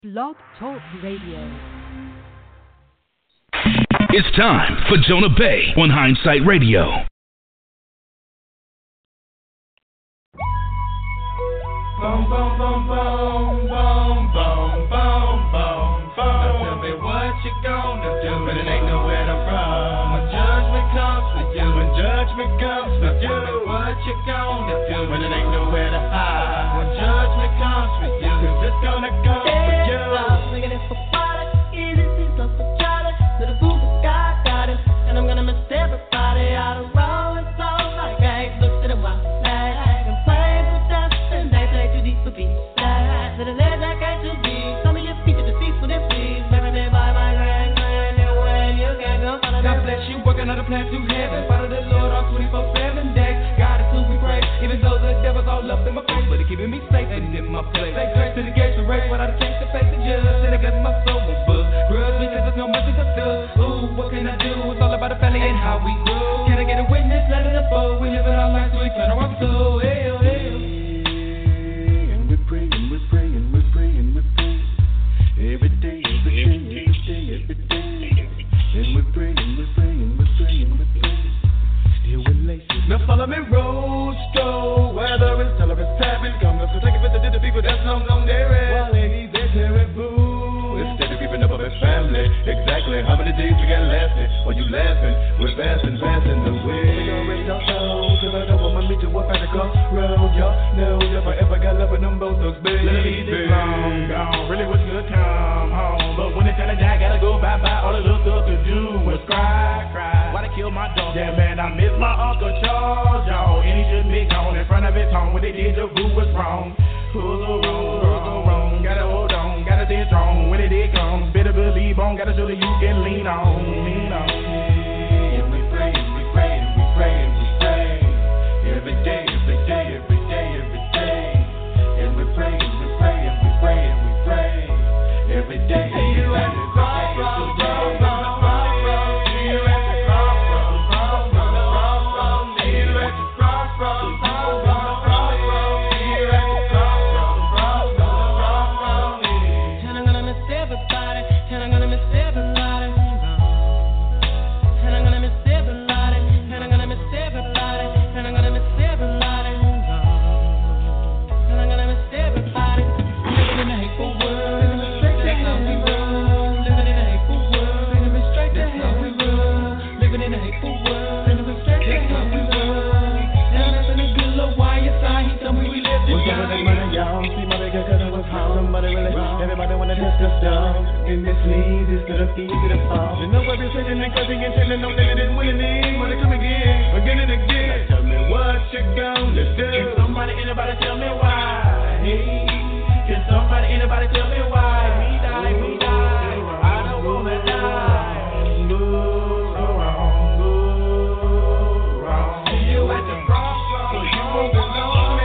Blog Talk Radio. It's time for Jonah Bey on Hindsight Radio. Boom, boom, boom, boom, boom, boom, boom, boom, boom. Now tell me what you gonna do, but it ain't nowhere to run. When judgment comes for you, when judgment comes for you, tell me what you gonna do, when it ain't nowhere to hide. When judgment comes for you, 'cause it's gonna come for you. I'm making it for water, easy, seems so for Charlie. To the food, but God got him, and I'm gonna miss everybody out of rolling so like I ain't looked at a while. I'm playing for dust, and they play too deep for peace. To the ledge I can't too deep. Some of your people deceased with their please. Maybe they buy my grand, when you can't go follow God bless you, working on a plan to heaven. Follow the Lord all 24/7 days. God is who we praise, even though the devil's all up in my face, but he keeping me safe and in my place. Say grace to the gates of race, without a chance to face the judge. And I got my soul on book. Grudge because there's no mercy to fill. Ooh, what can I do? It's all about the family and how we grew. Can I get a witness? Let it unfold. We live in our lives, so we turn our soul. Hey, hey. And we're praying, we're praying, we're praying, we're praying. Every day, every day, every day, every day. And we're praying, we're praying, we're praying, we're praying. Still with laces. Now follow me, road, go. Whether it's tell or it's tapping, come. Let's go take a visit to the people that's long gone there. While ladies, they're terrible. Instead of keeping up with their family. Exactly how many days we got lasting? While you laughing, we're passing the way. We gon' rest our souls, 'cause I know I'ma meet you up at the crossroad. Y'all know if I ever got love with them both thugs, baby. Let me this long gone, really was good come home. But when it's time to die, gotta go bye-bye. All the little stuff to do was cry. Why they kill my dog? Yeah, man, I miss my Uncle Charles, y'all. And he should be gone in front of his home. When they did, the rule was wrong. Who's wrong? Gotta hold on, gotta stay strong. When it did come, better believe on. Gotta show that you can lean on. And we pray, we pray, we pray, we pray. Every day, every day, every day, every day. And we pray, we pray, and we pray, and we pray. Every day, every day, every day. Everybody wanna test us down and mislead instead of easy to fall. You know what they're saying and cussing and telling them that they didn't win any. Wanna come again and again. Now tell me what you gonna do. Can somebody, anybody tell me why? Hey, can somebody, anybody tell me why? We die, I don't wanna die. Go wrong. See you at the crossroads, so you won't be lonely.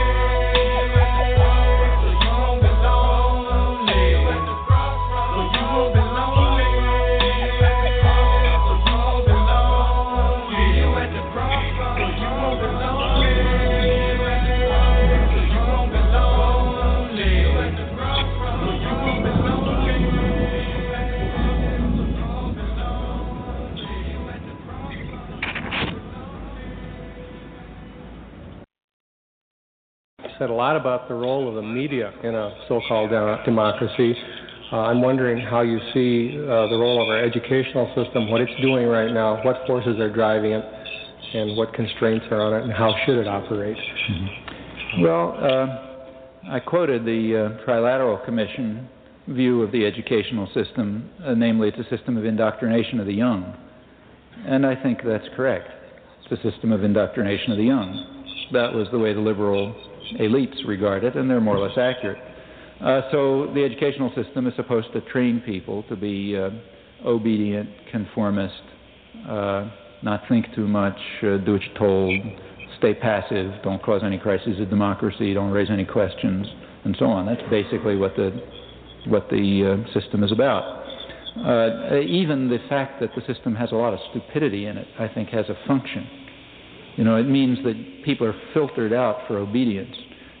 Said a lot about the role of the media in a so-called democracy. I'm wondering how you see the role of our educational system, what it's doing right now, what forces are driving it, and what constraints are on it, and how should it operate? Mm-hmm. Well, I quoted the Trilateral Commission view of the educational system, namely it's a system of indoctrination of the young. And I think that's correct. It's a system of indoctrination of the young. That was the way the liberal elites regard it, and they're more or less accurate. So the educational system is supposed to train people to be obedient, conformist, not think too much, do what you're told, stay passive, don't cause any crises of democracy, don't raise any questions, and so on. That's basically what the system is about. Even the fact that the system has a lot of stupidity in it, I think, has a function. You know, it means that people are filtered out for obedience.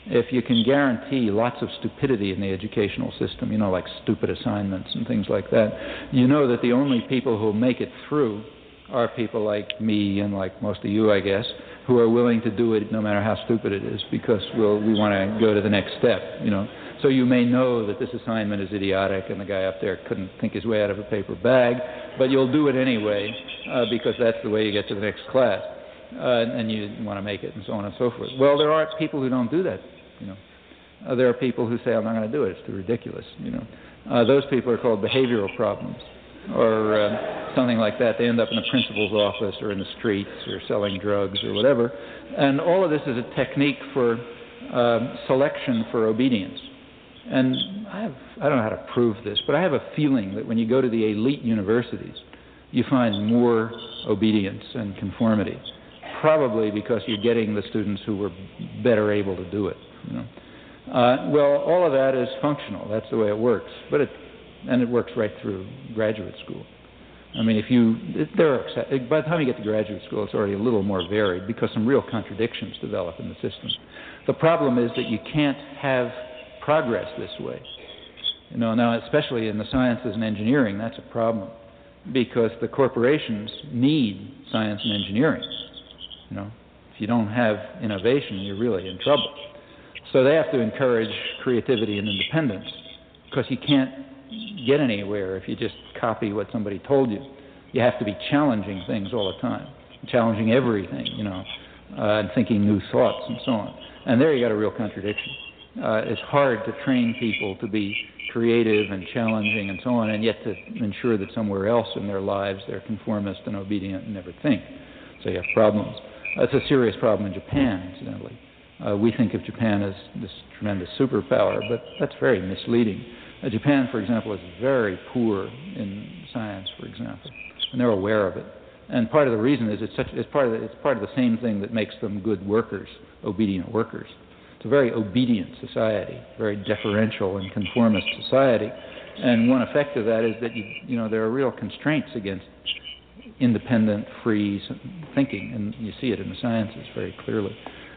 if you can guarantee lots of stupidity in the educational system, like stupid assignments and things like that, you know that the only people who will make it through are people like me and like most of you, I guess, who are willing to do it no matter how stupid it is, because we want to go to the next step, So you may know that this assignment is idiotic and the guy up there couldn't think his way out of a paper bag, but you'll do it anyway because that's the way you get to the next class, and you want to make it and so on and so forth. Well, there are people who don't do that, There are people who say, I'm not going to do it, it's too ridiculous, Those people are called behavioral problems, or something like that. They end up in the principal's office or in the streets or selling drugs or whatever. And all of this is a technique for selection for obedience. And I don't know how to prove this, but I have a feeling that when you go to the elite universities, you find more obedience and conformity, probably because you're getting the students who were better able to do it. Well, all of that is functional. That's the way it works. And it works right through graduate school. I mean, by the time you get to graduate school, it's already a little more varied because some real contradictions develop in the system. The problem is that you can't have progress this way. Now, especially in the sciences and engineering, that's a problem because the corporations need science and engineering. If you don't have innovation, you're really in trouble. So they have to encourage creativity and independence because you can't get anywhere if you just copy what somebody told you. You have to be challenging things all the time, challenging everything, and thinking new thoughts and so on. And there you got a real contradiction. It's hard to train people to be creative and challenging and so on, and yet to ensure that somewhere else in their lives they're conformist and obedient and never think. So you have problems. It's a serious problem in Japan, incidentally. We think of Japan as this tremendous superpower, but that's very misleading. Japan, for example, is very poor in science, for example, and they're aware of it. And part of the reason is it's part of the same thing that makes them good workers, obedient workers. It's a very obedient society, very deferential and conformist society. And one effect of that is that there are real constraints against independent, free thinking, and you see it in the sciences very clearly.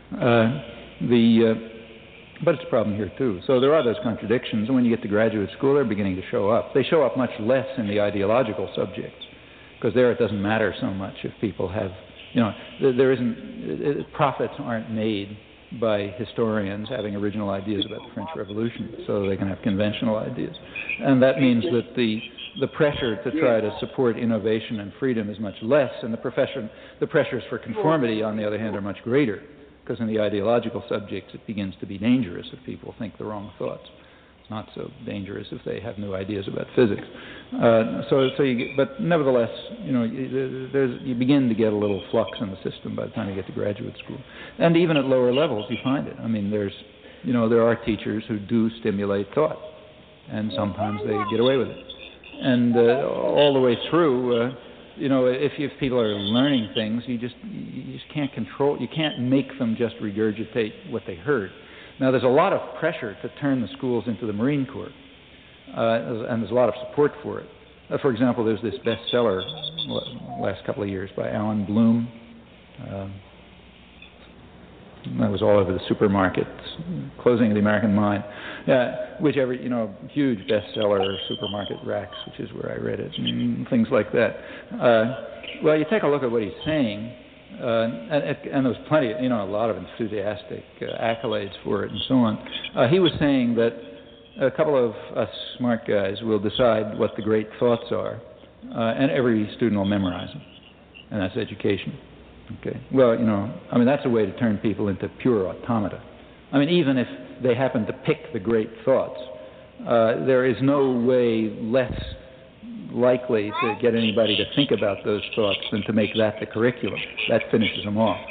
But it's a problem here too. So there are those contradictions, and when you get to graduate school, they're beginning to show up. They show up much less in the ideological subjects, because there it doesn't matter so much if people have, profits aren't made by historians having original ideas about the French Revolution, so they can have conventional ideas. And that means that the pressure to try to support innovation and freedom is much less, and the pressures for conformity, on the other hand, are much greater. Because in the ideological subjects, it begins to be dangerous if people think the wrong thoughts. It's not so dangerous if they have new ideas about physics. But nevertheless, you begin to get a little flux in the system by the time you get to graduate school, and even at lower levels, you find it. I mean, there are teachers who do stimulate thought, and sometimes they get away with it, and all the way through. If people are learning things, you just can't control. You can't make them just regurgitate what they heard. Now, there's a lot of pressure to turn the schools into the Marine Corps, and there's a lot of support for it. For example, there's this bestseller last couple of years by Alan Bloom. That was all over the supermarkets, Closing of the American Mind. Huge bestseller, supermarket racks, which is where I read it, and things like that. Well, you take a look at what he's saying, and there was plenty, a lot of enthusiastic accolades for it and so on. He was saying that a couple of us smart guys will decide what the great thoughts are, and every student will memorize them, and that's education. Okay. Well, that's a way to turn people into pure automata. I mean, even if they happen to pick the great thoughts, there is no way less likely to get anybody to think about those thoughts than to make that the curriculum. That finishes them off.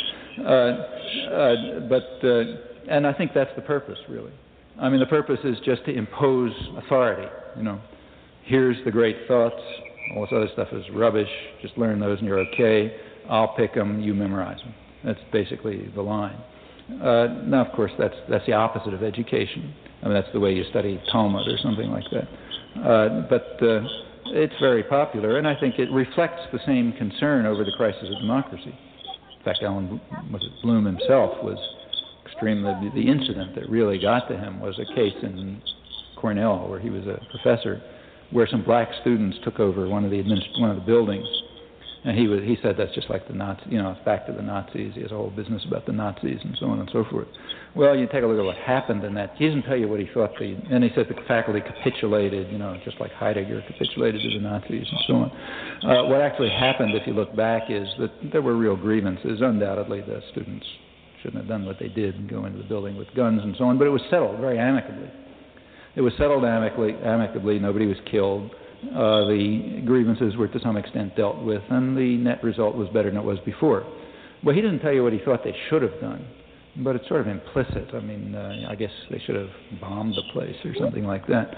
And I think that's the purpose, really. I mean, the purpose is just to impose authority. Here's the great thoughts. All this other stuff is rubbish. Just learn those and you're okay. I'll pick them, you memorize them. That's basically the line. Now, of course, that's the opposite of education. I mean, that's the way you study Talmud or something like that. But it's very popular, and I think it reflects the same concern over the crisis of democracy. In fact, Bloom himself was extreme. The incident that really got to him was a case in Cornell where he was a professor, where some black students took over one of the buildings, and he said that's just like the Nazis, it's back to the Nazis. He has a whole business about the Nazis and so on and so forth. Well, you take a look at what happened in that. He doesn't tell you what he thought and he said the faculty capitulated, just like Heidegger capitulated to the Nazis and so on. What actually happened, if you look back, is that there were real grievances. Undoubtedly, the students shouldn't have done what they did and go into the building with guns and so on, but it was settled very amicably. It was settled amicably. Nobody was killed. The grievances were to some extent dealt with, and the net result was better than it was before. Well, he didn't tell you what he thought they should have done, but it's sort of implicit. I mean, I guess they should have bombed the place or something like that.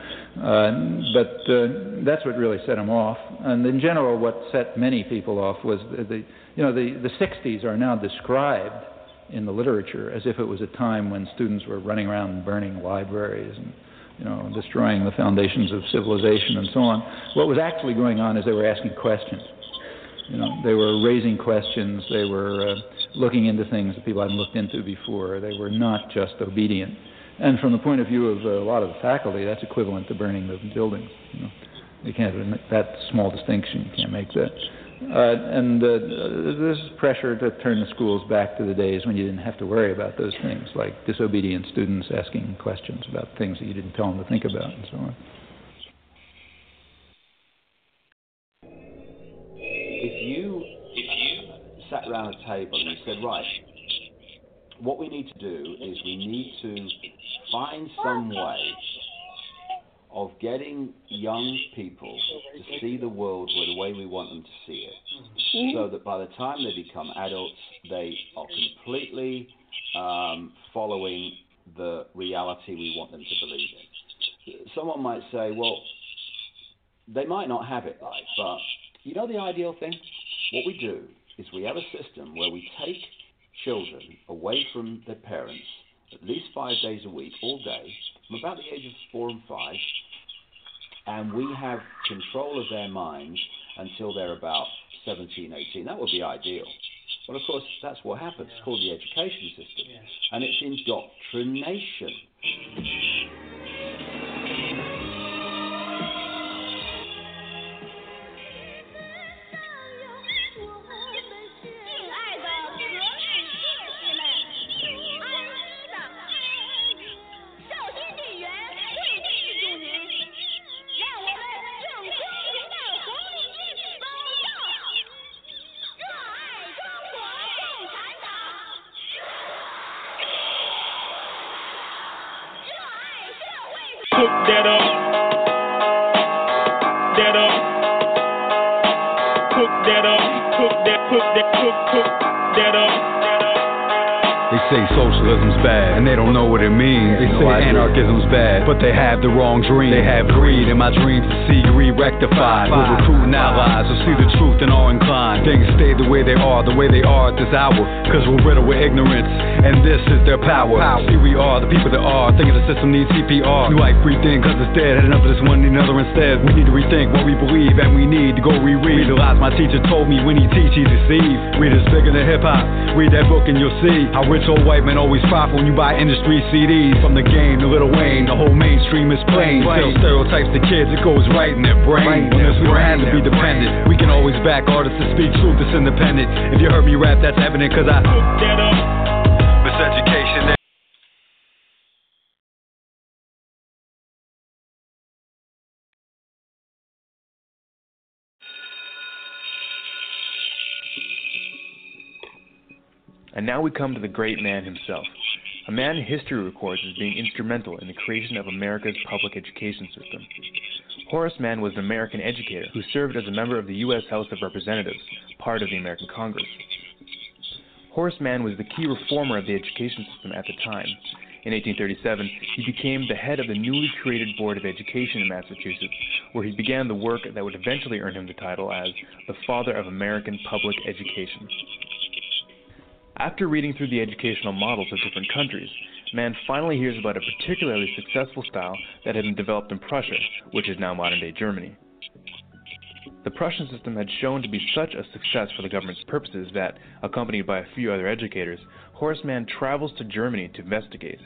But that's what really set him off. And in general, what set many people off was the 60s are now described in the literature as if it was a time when students were running around and burning libraries and destroying the foundations of civilization and so on. What was actually going on is they were asking questions. They were raising questions. They were looking into things that people hadn't looked into before. They were not just obedient. And from the point of view of a lot of the faculty, that's equivalent to burning the buildings. You can't that small distinction. You can't make that. And there's pressure to turn the schools back to the days when you didn't have to worry about those things, like disobedient students asking questions about things that you didn't tell them to think about and so on. If you sat around a table and you said, right, what we need to do is we need to find some way of getting young people to see the world the way we want them to see it, so that by the time they become adults, they are completely following the reality we want them to believe in. Someone might say, well, they might not have it right, but the ideal thing? What we do is we have a system where we take children away from their parents at least 5 days a week, all day, from about the age of 4 and 5, and we have control of their minds until they're about 17, 18. That would be ideal. But of course, that's what happens. It's called the education system. And it's indoctrination. They say socialism's bad, and they don't know what it means. They say anarchism's bad, but they have the wrong dream. They have greed, and my dreams to see greed rectified. We're recruiting allies who see the truth and are inclined. Things stay the way they are at this hour, cause we're riddled with ignorance, and this is their power. See, we are the people that are thinking the system needs CPR. You like free thing cause it's dead, heading up to this one need another instead. We need to rethink what we believe, and we need to go reread the lies my teacher told me when he teach, he deceive. Read is bigger than hip-hop, read that book and you'll see how rich old white men always profit when you buy industry CDs. From the game to Lil Wayne, the whole mainstream is plain. Still stereotypes to kids, it goes right in their brain. On this we don't have to be dependent, we can always back artists to speak truth that's independent. If you heard me rap, that's evident cause I hooked that up. Miseducation. And now we come to the great man himself, a man history records as being instrumental in the creation of America's public education system. Horace Mann was an American educator who served as a member of the U.S. House of Representatives, part of the American Congress. Horace Mann was the key reformer of the education system at the time. In 1837, he became the head of the newly created Board of Education in Massachusetts, where he began the work that would eventually earn him the title as the Father of American Public Education. After reading through the educational models of different countries, Mann finally hears about a particularly successful style that had been developed in Prussia, which is now modern-day Germany. The Prussian system had shown to be such a success for the government's purposes that, accompanied by a few other educators, Horace Mann travels to Germany to investigate.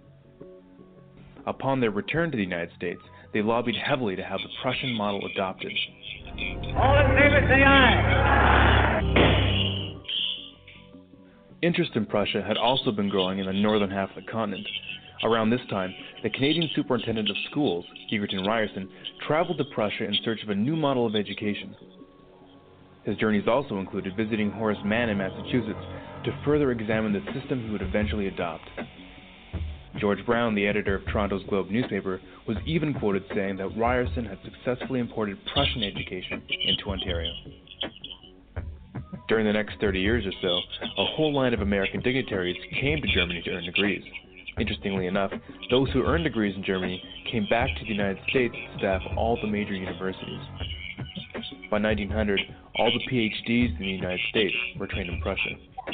Upon their return to the United States, they lobbied heavily to have the Prussian model adopted. All in favor, say aye. Interest in Prussia had also been growing in the northern half of the continent. Around this time, the Canadian Superintendent of Schools, Egerton Ryerson, traveled to Prussia in search of a new model of education. His journeys also included visiting Horace Mann in Massachusetts to further examine the system he would eventually adopt. George Brown, the editor of Toronto's Globe newspaper, was even quoted saying that Ryerson had successfully imported Prussian education into Ontario. During the next 30 years or so, a whole line of American dignitaries came to Germany to earn degrees. Interestingly enough, those who earned degrees in Germany came back to the United States to staff all the major universities. By 1900, all the PhDs in the United States were trained in Prussia.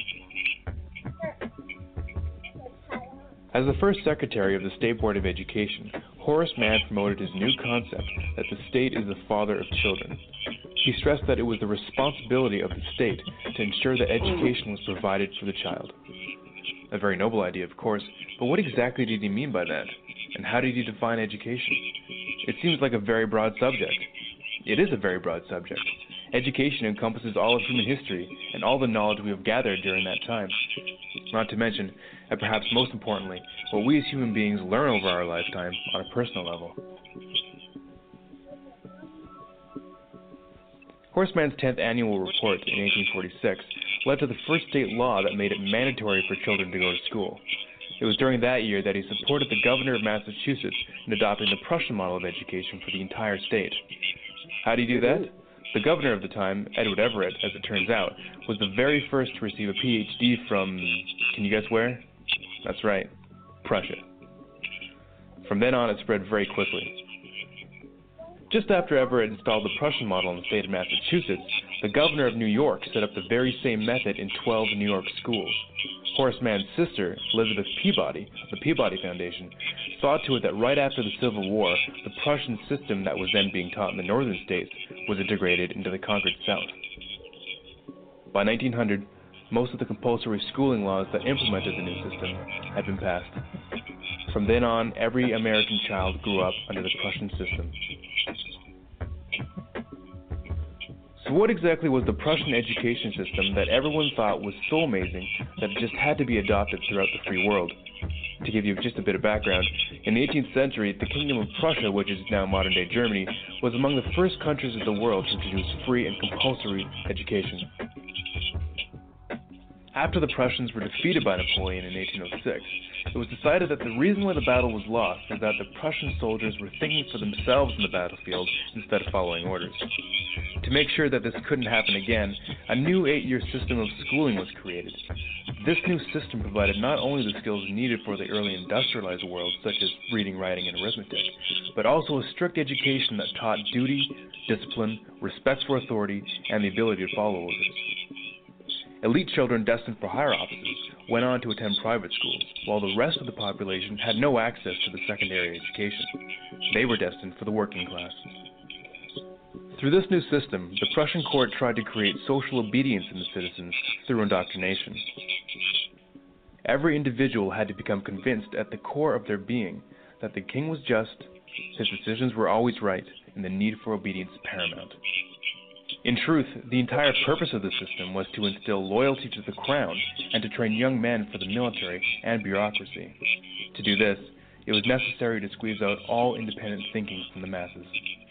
As the first secretary of the State Board of Education, Horace Mann promoted his new concept that the state is the father of children. He stressed that it was the responsibility of the state to ensure that education was provided for the child. A very noble idea, of course, but what exactly did he mean by that? And how did he define education? It seems like a very broad subject. It is a very broad subject. Education encompasses all of human history and all the knowledge we have gathered during that time. Not to mention, and perhaps most importantly, what we as human beings learn over our lifetime on a personal level. Horace Mann's 10th annual report in 1846 led to the first state law that made it mandatory for children to go to school. It was during that year that he supported the governor of Massachusetts in adopting the Prussian model of education for the entire state. How did he do that? The governor of the time, Edward Everett, as it turns out, was the very first to receive a PhD from, can you guess where? That's right, Prussia. From then on, it spread very quickly. Just after Everett installed the Prussian model in the state of Massachusetts, the governor of New York set up the very same method in 12 New York schools. Horace Mann's sister, Elizabeth Peabody, of the Peabody Foundation, saw to it that right after the Civil War, the Prussian system that was then being taught in the northern states was integrated into the conquered South. By 1900, most of the compulsory schooling laws that implemented the new system had been passed. From then on, every American child grew up under the Prussian system. So what exactly was the Prussian education system that everyone thought was so amazing that it just had to be adopted throughout the free world? To give you just a bit of background, in the 18th century, the Kingdom of Prussia, which is now modern-day Germany, was among the first countries of the world to introduce free and compulsory education. After the Prussians were defeated by Napoleon in 1806, it was decided that the reason why the battle was lost was that the Prussian soldiers were thinking for themselves in the battlefield instead of following orders. To make sure that this couldn't happen again, a new 8-year system of schooling was created. This new system provided not only the skills needed for the early industrialized world, such as reading, writing, and arithmetic, but also a strict education that taught duty, discipline, respect for authority, and the ability to follow orders. Elite children destined for higher offices went on to attend private schools, while the rest of the population had no access to the secondary education. They were destined for the working class. Through this new system, the Prussian court tried to create social obedience in the citizens through indoctrination. Every individual had to become convinced at the core of their being that the king was just, his decisions were always right, and the need for obedience paramount. In truth, the entire purpose of the system was to instill loyalty to the crown and to train young men for the military and bureaucracy. To do this, it was necessary to squeeze out all independent thinking from the masses.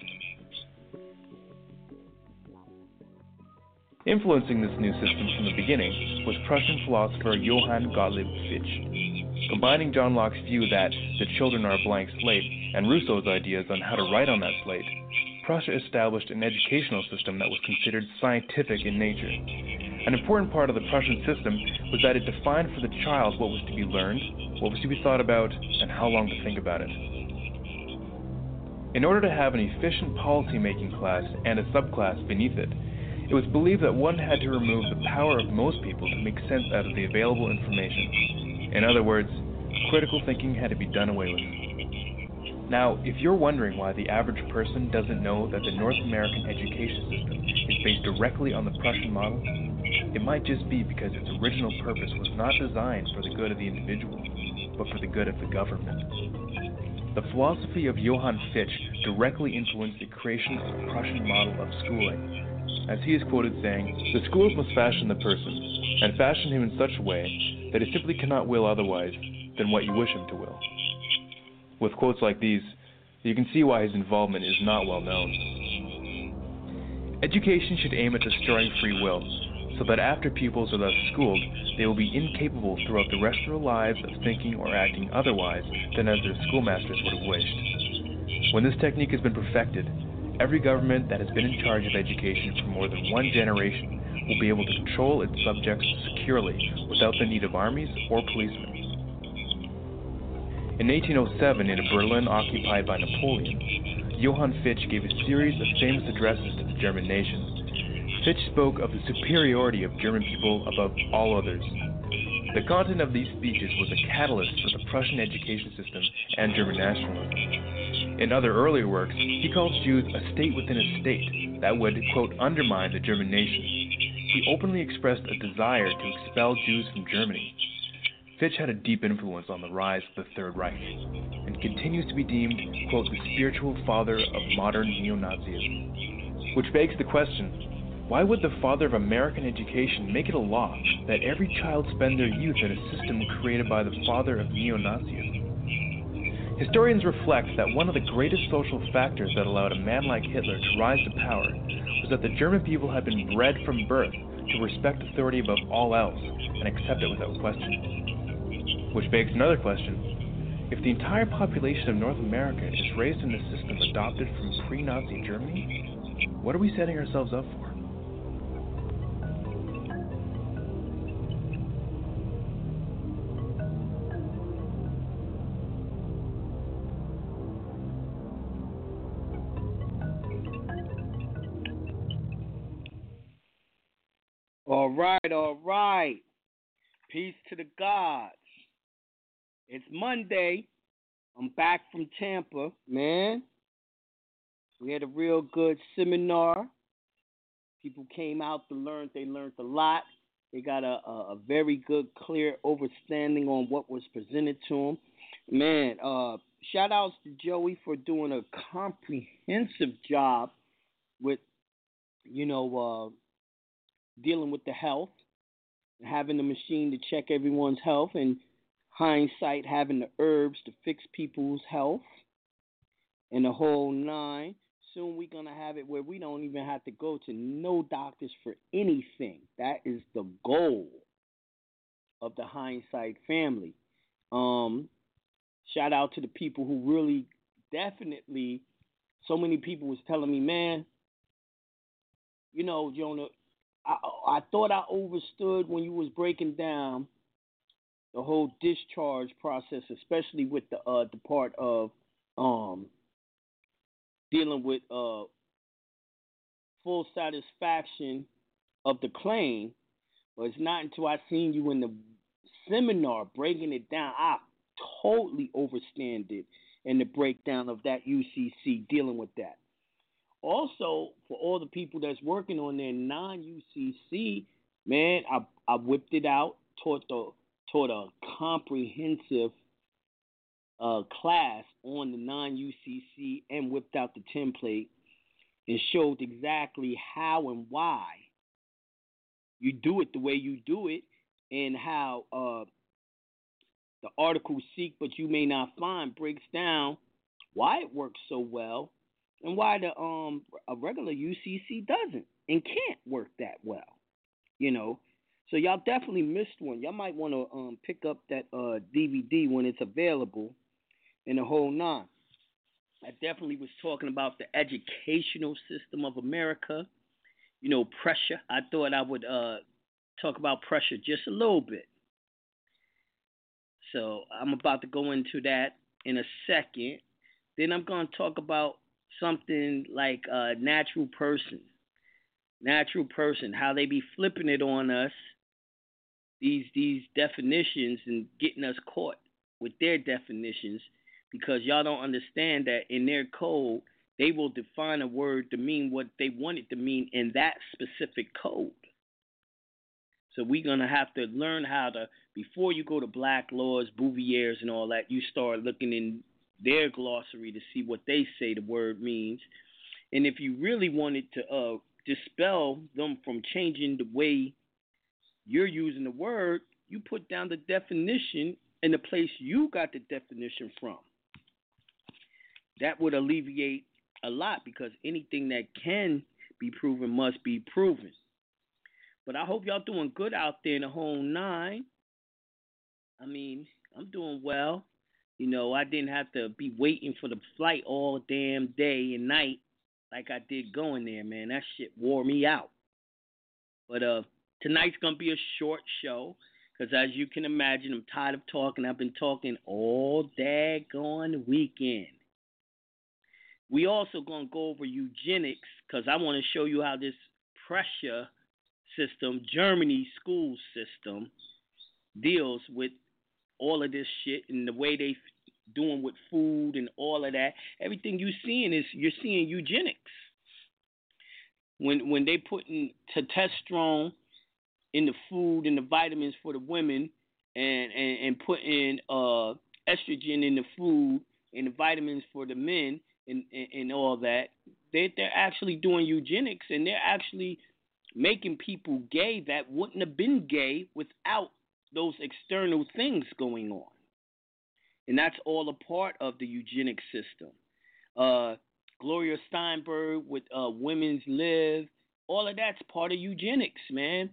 Influencing this new system from the beginning was Prussian philosopher Johann Gottlieb Fichte. Combining John Locke's view that the children are a blank slate and Rousseau's ideas on how to write on that slate, Prussia established an educational system that was considered scientific in nature. An important part of the Prussian system was that it defined for the child what was to be learned, what was to be thought about, and how long to think about it. In order to have an efficient policy-making class and a subclass beneath it, it was believed that one had to remove the power of most people to make sense out of the available information. In other words, critical thinking had to be done away with. Now, if you're wondering why the average person doesn't know that the North American education system is based directly on the Prussian model, it might just be because its original purpose was not designed for the good of the individual, but for the good of the government. The philosophy of Johann Fichte directly influenced the creation of the Prussian model of schooling, as he is quoted saying, "The schools must fashion the person, and fashion him in such a way that he simply cannot will otherwise than what you wish him to will." With quotes like these, you can see why his involvement is not well known. Education should aim at destroying free will, so that after pupils are thus schooled, they will be incapable throughout the rest of their lives of thinking or acting otherwise than as their schoolmasters would have wished. When this technique has been perfected, every government that has been in charge of education for more than one generation will be able to control its subjects securely without the need of armies or policemen. In 1807, in a Berlin occupied by Napoleon, Johann Fichte gave a series of famous addresses to the German nation. Fichte spoke of the superiority of German people above all others. The content of these speeches was a catalyst for the Prussian education system and German nationalism. In other earlier works, he calls Jews a state within a state that would, quote, undermine the German nation. He openly expressed a desire to expel Jews from Germany. Fichte had a deep influence on the rise of the Third Reich, and continues to be deemed, quote, the spiritual father of modern neo-Nazism. Which begs the question, why would the father of American education make it a law that every child spend their youth in a system created by the father of neo-Nazism? Historians reflect that one of the greatest social factors that allowed a man like Hitler to rise to power was that the German people had been bred from birth to respect authority above all else and accept it without question. Which begs another question. If the entire population of North America is raised in a system adopted from pre-Nazi Germany, what are we setting ourselves up for? All right. Peace to the gods. It's Monday. I'm back from Tampa, man. We had a real good seminar. People came out to learn. They learned a lot. They got a very good, clear understanding on what was presented to them. Man, shout outs to Joey for doing a comprehensive job with, dealing with the health, having the machine to check everyone's health, and hindsight having the herbs to fix people's health, and the whole nine. Soon we're going to have it where we don't even have to go to no doctors for anything. That is the goal of the Hindsight family. Shout out to the people who really definitely, so many people was telling me, man, Jonah, I thought I understood when you was breaking down the whole discharge process, especially with the part of dealing with full satisfaction of the claim. But it's not until I seen you in the seminar breaking it down, I totally understand it in the breakdown of that UCC dealing with that. Also, for all the people that's working on their non-UCC, man, I whipped it out, taught a comprehensive class on the non-UCC and whipped out the template and showed exactly how and why you do it the way you do it, and how the article Seek But You May Not Find breaks down why it works so well and why the a regular UCC doesn't and can't work that well, So y'all definitely missed one. Y'all might want to pick up that DVD when it's available in the whole nine. I definitely was talking about the educational system of America, pressure. I thought I would talk about pressure just a little bit. So I'm about to go into that in a second. Then I'm going to talk about something like natural person, how they be flipping it on us, these definitions, and getting us caught with their definitions, because y'all don't understand that in their code, they will define a word to mean what they want it to mean in that specific code. So we're going to have to learn how to, before you go to Black Laws, Bouvier's, and all that, you start looking in their glossary to see what they say the word means. And if you really wanted to dispel them from changing the way you're using the word, you put down the definition in the place you got the definition from. That would alleviate a lot, because anything that can be proven must be proven. But I hope y'all doing good out there in the home 9. I mean, I'm doing well. You know, I didn't have to be waiting for the flight all damn day and night like I did going there, man. That shit wore me out. But tonight's going to be a short show, because as you can imagine, I'm tired of talking. I've been talking all daggone weekend. We also going to go over eugenics, because I want to show you how this pressure system, Germany school system, deals with all of this shit and the way they doing with food and all of that. Everything you're seeing eugenics. When they putting testosterone in the food and the vitamins for the women, and putting estrogen in the food and the vitamins for the men, and all that, they're actually doing eugenics, and they're actually making people gay that wouldn't have been gay without those external things going on. And that's all a part of the eugenic system. Gloria Steinberg with Women's Live, all of that's part of eugenics, man.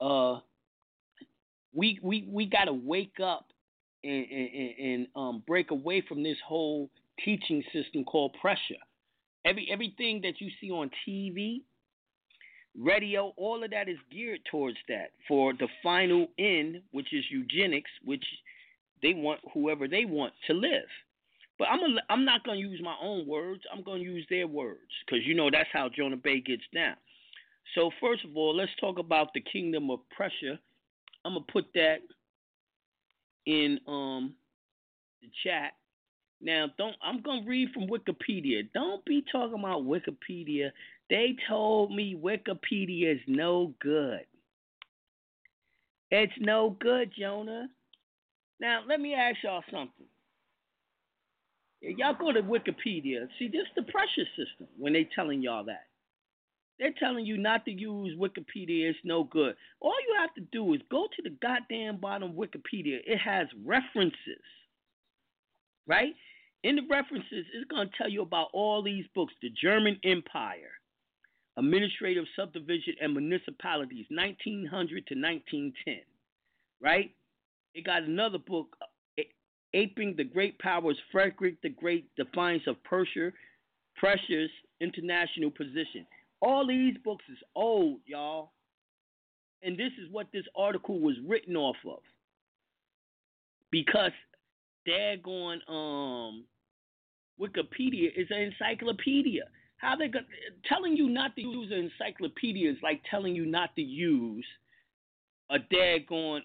We got to wake up and break away from this whole teaching system called pressure. Everything that you see on TV, radio, all of that is geared towards that, for the final end, which is eugenics, which they want whoever they want to live. But I'm not going to use my own words. I'm going to use their words, because, you know, that's how Jonah Bey gets down. So first of all, let's talk about the kingdom of pressure. I'm going to put that in the chat. Now, I'm going to read from Wikipedia. Don't be talking about Wikipedia. They told me Wikipedia is no good. It's no good, Jonah. Now, let me ask y'all something. Y'all go to Wikipedia. See, this is the pressure system when they telling y'all that. They're telling you not to use Wikipedia. It's no good. All you have to do is go to the goddamn bottom of Wikipedia. It has references, right? In the references, it's going to tell you about all these books. The German Empire, Administrative Subdivision and Municipalities, 1900 to 1910, right? It got another book, Aping the Great Powers, Frederick the Great, Defiance of Pressure's International Position. All these books is old, y'all. And this is what this article was written off of. Because daggone Wikipedia is an encyclopedia. How they telling you not to use an encyclopedia is like telling you not to use a daggone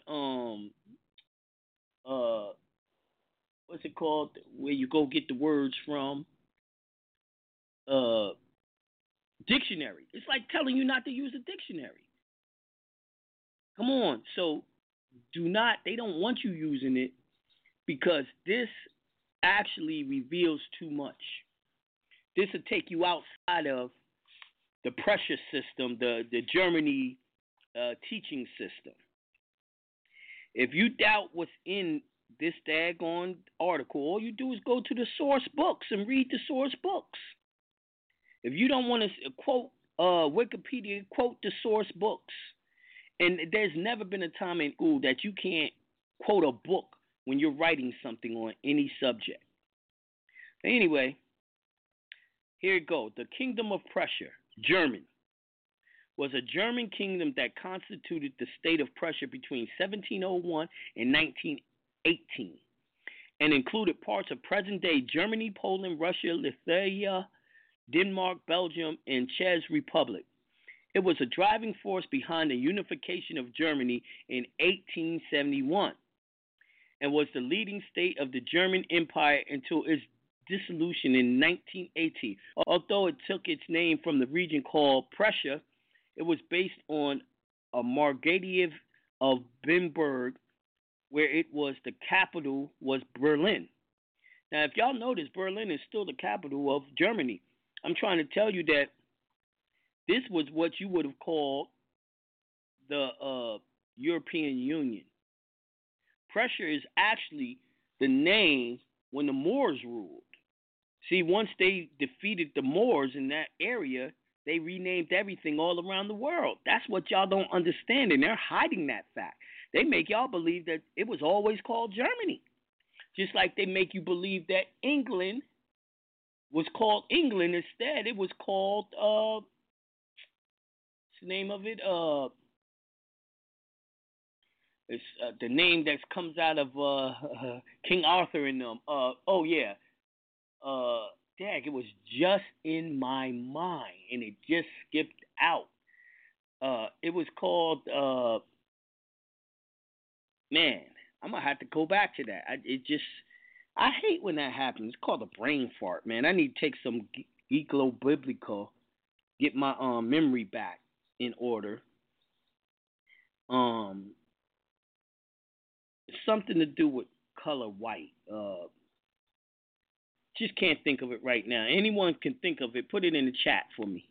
what's it called, where you go get the words from, dictionary. It's like telling you not to use a dictionary. Come on. So they don't want you using it, because this actually reveals too much. This will take you outside of the pressure system, the Germany teaching system. If you doubt what's in this daggone article, all you do is go to the source books and read the source books. If you don't want to quote Wikipedia, quote the source books. And there's never been a time in school that you can't quote a book when you're writing something on any subject. Anyway, here you go. The Kingdom of Prussia, German, was a German kingdom that constituted the state of Prussia between 1701 and 1918, and included parts of present-day Germany, Poland, Russia, Lithuania, Denmark, Belgium, and Czech Republic. It was a driving force behind the unification of Germany in 1871. and was the leading state of the German Empire until its dissolution in 1918. Although it took its name from the region called Prussia, it was based on a Margrave of Bamberg, where it was the capital was Berlin. Now, if y'all notice, Berlin is still the capital of Germany. I'm trying to tell you that this was what you would have called the European Union. Prussia is actually the name when the Moors ruled. See, once they defeated the Moors in that area, they renamed everything all around the world. That's what y'all don't understand, and they're hiding that fact. They make y'all believe that it was always called Germany. Just like they make you believe that England was called England. Instead, it was called, what's the name of it? It's the name that comes out of King Arthur and them. Dag, it was just in my mind, and it just skipped out. It was called, man, I'm going to have to go back to that. I hate when that happens. It's called a brain fart, man. I need to take some Eclo Biblical, get my memory back in order. It's something to do with color white. Just can't think of it right now. Anyone can think of it. Put it in the chat for me.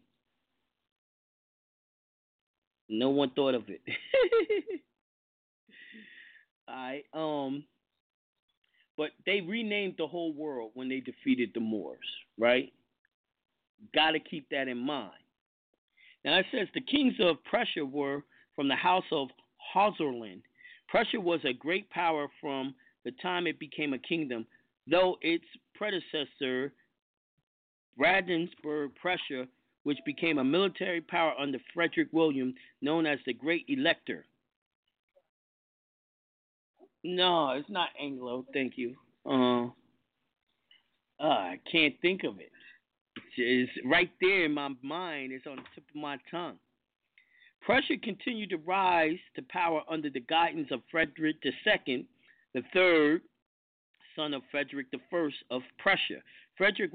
No one thought of it. All right. But they renamed the whole world when they defeated the Moors, right? Got to keep that in mind. Now it says the kings of Prussia were from the house of Hohenzollern. Prussia was a great power from the time it became a kingdom, though its predecessor, Brandenburg Prussia, which became a military power under Frederick William, known as the Great Elector. No, it's not Anglo, thank you. I can't think of it. It's right there in my mind. It's on the tip of my tongue. Prussia continued to rise to power under the guidance of Frederick II, the third son of Frederick I of Prussia. Frederick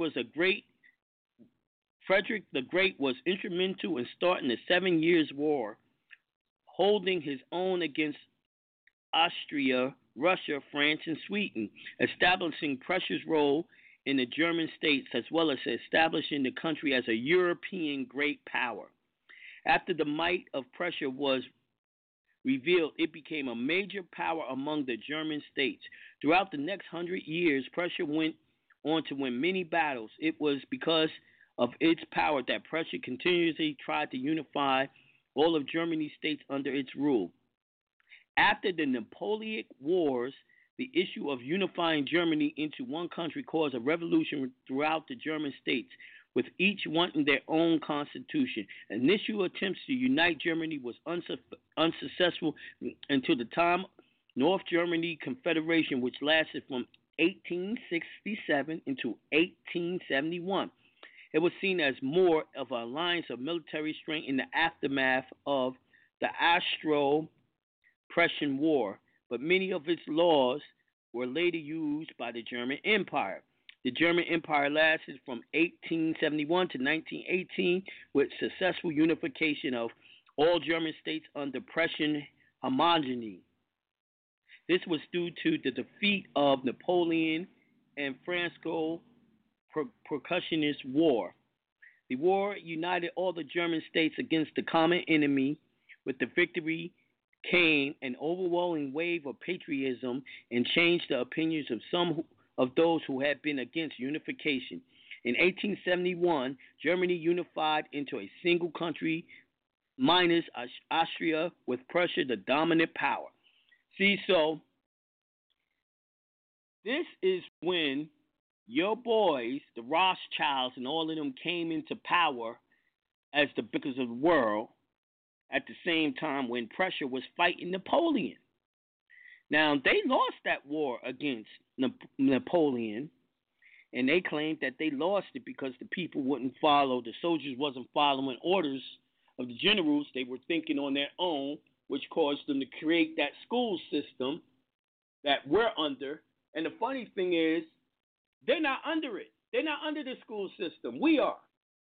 the Great was instrumental in starting the 7 Years' War, holding his own against Austria, Russia, France, and Sweden, establishing Prussia's role in the German states, as well as establishing the country as a European great power. After the might of Prussia was revealed, it became a major power among the German states. Throughout the next 100 years, Prussia went on to win many battles. It was because of its power that Prussia continuously tried to unify all of Germany's states under its rule. After the Napoleonic Wars, the issue of unifying Germany into one country caused a revolution throughout the German states, with each wanting their own constitution. Initial attempts to unite Germany was unsuccessful until the time North Germany Confederation, which lasted from 1867 until 1871. It was seen as more of an alliance of military strength in the aftermath of the Austro-Prussian War, but many of its laws were later used by the German Empire. The German Empire lasted from 1871 to 1918 with successful unification of all German states under Prussian hegemony. This was due to the defeat of Napoleon and Franco-Prussianist War. The war united all the German states against the common enemy. With the victory came an overwhelming wave of patriotism and changed the opinions of some of those who had been against unification. In 1871, Germany unified into a single country, minus Austria, with Prussia the dominant power. See, so this is when your boys, the Rothschilds and all of them, came into power as the biggest of the world at the same time when Prussia was fighting Napoleon. Now, they lost that war against Napoleon, and they claimed that they lost it because the people wouldn't follow, the soldiers wasn't following orders of the generals. They were thinking on their own, which caused them to create that school system that we're under. And the funny thing is, they're not under it. They're not under the school system. We are.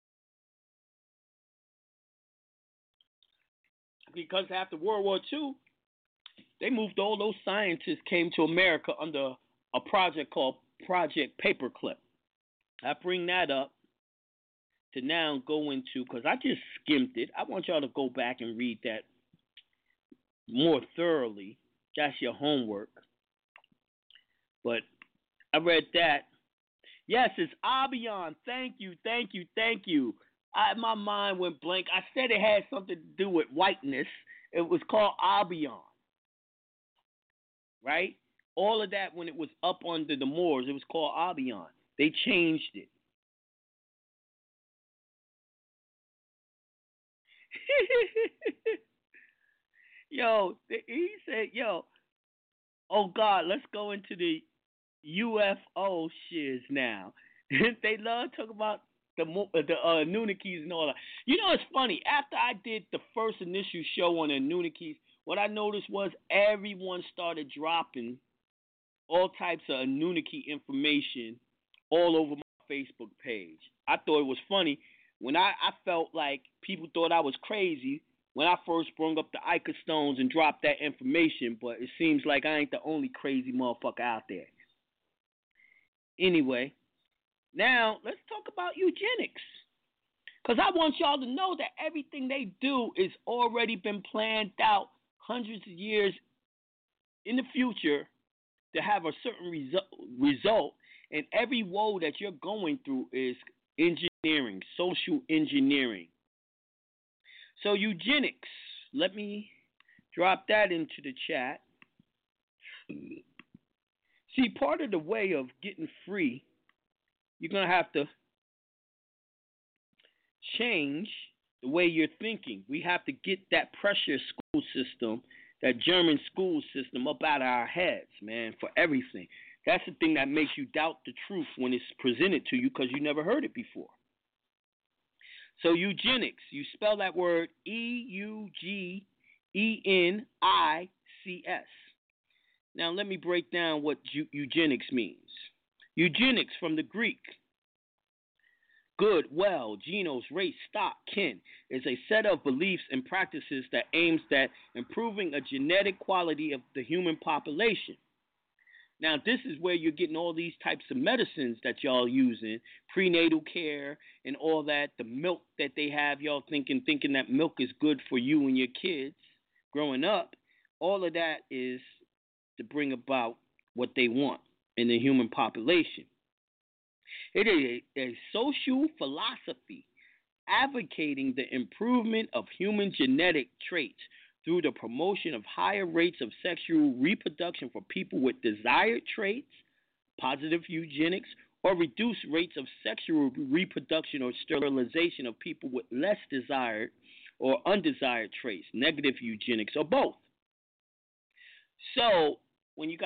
Because after World War II, they moved all those scientists came to America under a project called Project Paperclip. I bring that up to now go into, because I just skimmed it. I want y'all to go back and read that more thoroughly. That's your homework. But I read that. Yes, it's Albion. Thank you. My mind went blank. I said it had something to do with whiteness. It was called Albion. Right? All of that when it was up under the Moors, it was called Albion. They changed it. Yo, he said, oh God, let's go into the UFO shiz now. They love talking about the Anunnakis and all that. You know, it's funny. After I did the first initial show on the Anunnakis, what I noticed was everyone started dropping all types of Anunnaki information all over my Facebook page. I thought it was funny. When I felt like people thought I was crazy when I first sprung up the Ica Stones and dropped that information, but it seems like I ain't the only crazy motherfucker out there. Anyway, now let's talk about eugenics. Because I want y'all to know that everything they do is already been planned out hundreds of years in the future to have a certain result, and every woe that you're going through is engineering, social engineering. So eugenics, let me drop that into the chat. See, part of the way of getting free, you're going to have to change the way you're thinking. We have to get that pressure school system, that German school system up out of our heads, man, for everything. That's the thing that makes you doubt the truth when it's presented to you because you never heard it before. So eugenics, you spell that word EUGENICS. Now let me break down what eugenics means. Eugenics from the Greek, good, well, genos, race, stock, kin, is a set of beliefs and practices that aims at improving a genetic quality of the human population. Now, this is where you're getting all these types of medicines that y'all using, prenatal care and all that, the milk that they have, y'all thinking that milk is good for you and your kids growing up. All of that is to bring about what they want in the human population. It is a social philosophy advocating the improvement of human genetic traits through the promotion of higher rates of sexual reproduction for people with desired traits, positive eugenics, or reduced rates of sexual reproduction or sterilization of people with less desired or undesired traits, negative eugenics, or both. So, when you got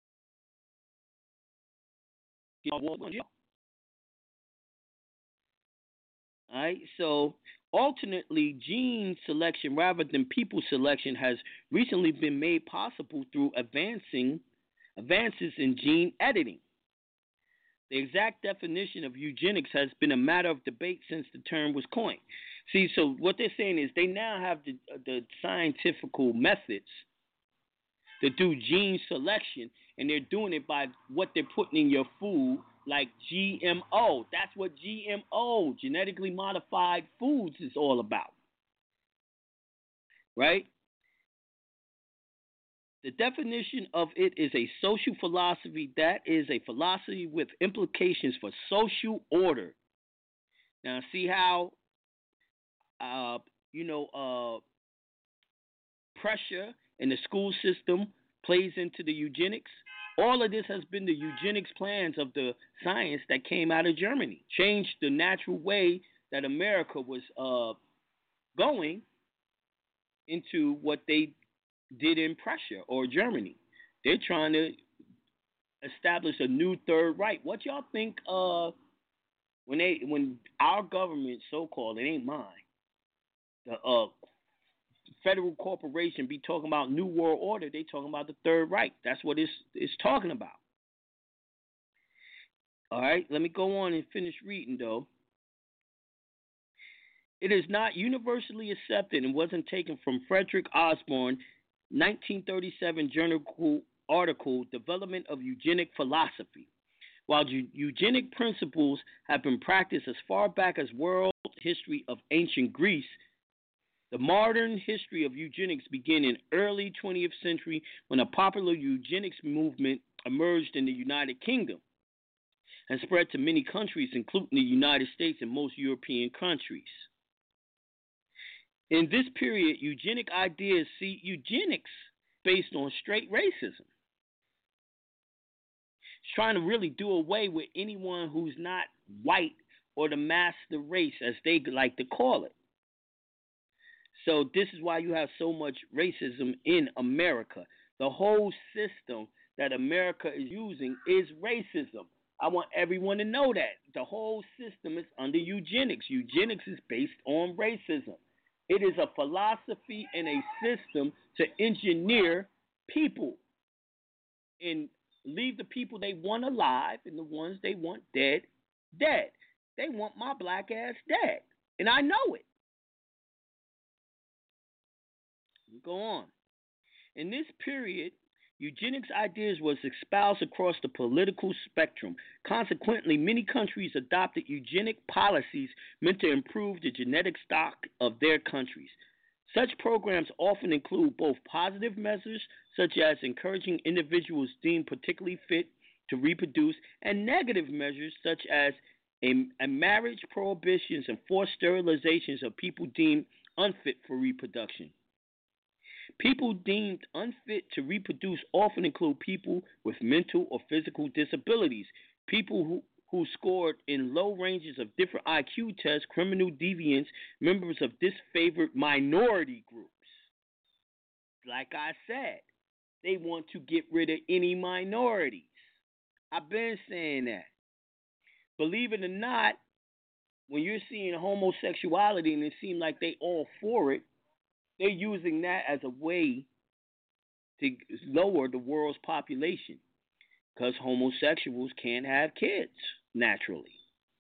all right, so alternately, gene selection rather than people selection has recently been made possible through advances in gene editing. The exact definition of eugenics has been a matter of debate since the term was coined. See, so what they're saying is they now have the scientific methods to do gene selection, and they're doing it by what they're putting in your food, like GMO. That's what GMO, genetically modified foods, is all about. Right? The definition of it is a social philosophy that is a philosophy with implications for social order. Now, see how, pressure in the school system plays into the eugenics? All of this has been the eugenics plans of the science that came out of Germany. Changed the natural way that America was going into what they did in Prussia or Germany. They're trying to establish a new Third Reich. What y'all think when our government, so-called, it ain't mine, the federal corporation be talking about New World Order, they talking about the Third Reich. That's what it's talking about. All right, let me go on and finish reading, though. It is not universally accepted and wasn't taken from Frederick Osborne, 1937 journal article, Development of Eugenic Philosophy. While eugenic principles have been practiced as far back as world history of ancient Greece, the modern history of eugenics began in early 20th century when a popular eugenics movement emerged in the United Kingdom and spread to many countries, including the United States and most European countries. In this period, eugenic ideas see eugenics based on straight racism. It's trying to really do away with anyone who's not white or the master race, as they like to call it. So this is why you have so much racism in America. The whole system that America is using is racism. I want everyone to know that. The whole system is under eugenics. Eugenics is based on racism. It is a philosophy and a system to engineer people and leave the people they want alive and the ones they want dead, dead. They want my black ass dead, and I know it. Go on. In this period, eugenics ideas was espoused across the political spectrum. Consequently, many countries adopted eugenic policies meant to improve the genetic stock of their countries. Such programs often include both positive measures, such as encouraging individuals deemed particularly fit to reproduce, and negative measures, such as a marriage prohibitions and forced sterilizations of people deemed unfit for reproduction. People deemed unfit to reproduce often include people with mental or physical disabilities, people who scored in low ranges of different IQ tests, criminal deviants, members of disfavored minority groups. Like I said, they want to get rid of any minorities. I've been saying that. Believe it or not, when you're seeing homosexuality and it seems like they all for it, they're using that as a way to lower the world's population because homosexuals can't have kids naturally.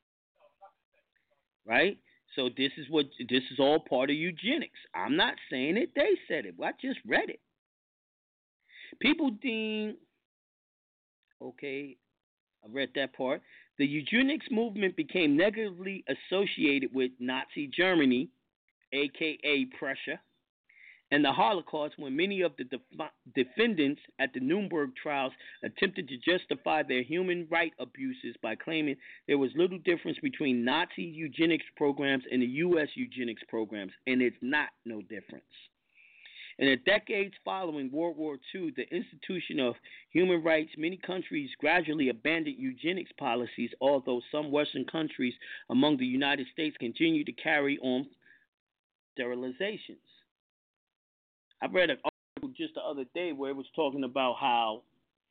Right? So this is all part of eugenics. I'm not saying it, they said it. I just read it. People deem, okay, I read that part. The eugenics movement became negatively associated with Nazi Germany, aka Prussia, and the Holocaust, when many of the defendants at the Nuremberg trials attempted to justify their human rights abuses by claiming there was little difference between Nazi eugenics programs and the U.S. eugenics programs, and it's not no difference. In the decades following World War II, the institution of human rights, many countries gradually abandoned eugenics policies, although some Western countries among the United States continue to carry on sterilizations. I read an article just the other day where it was talking about how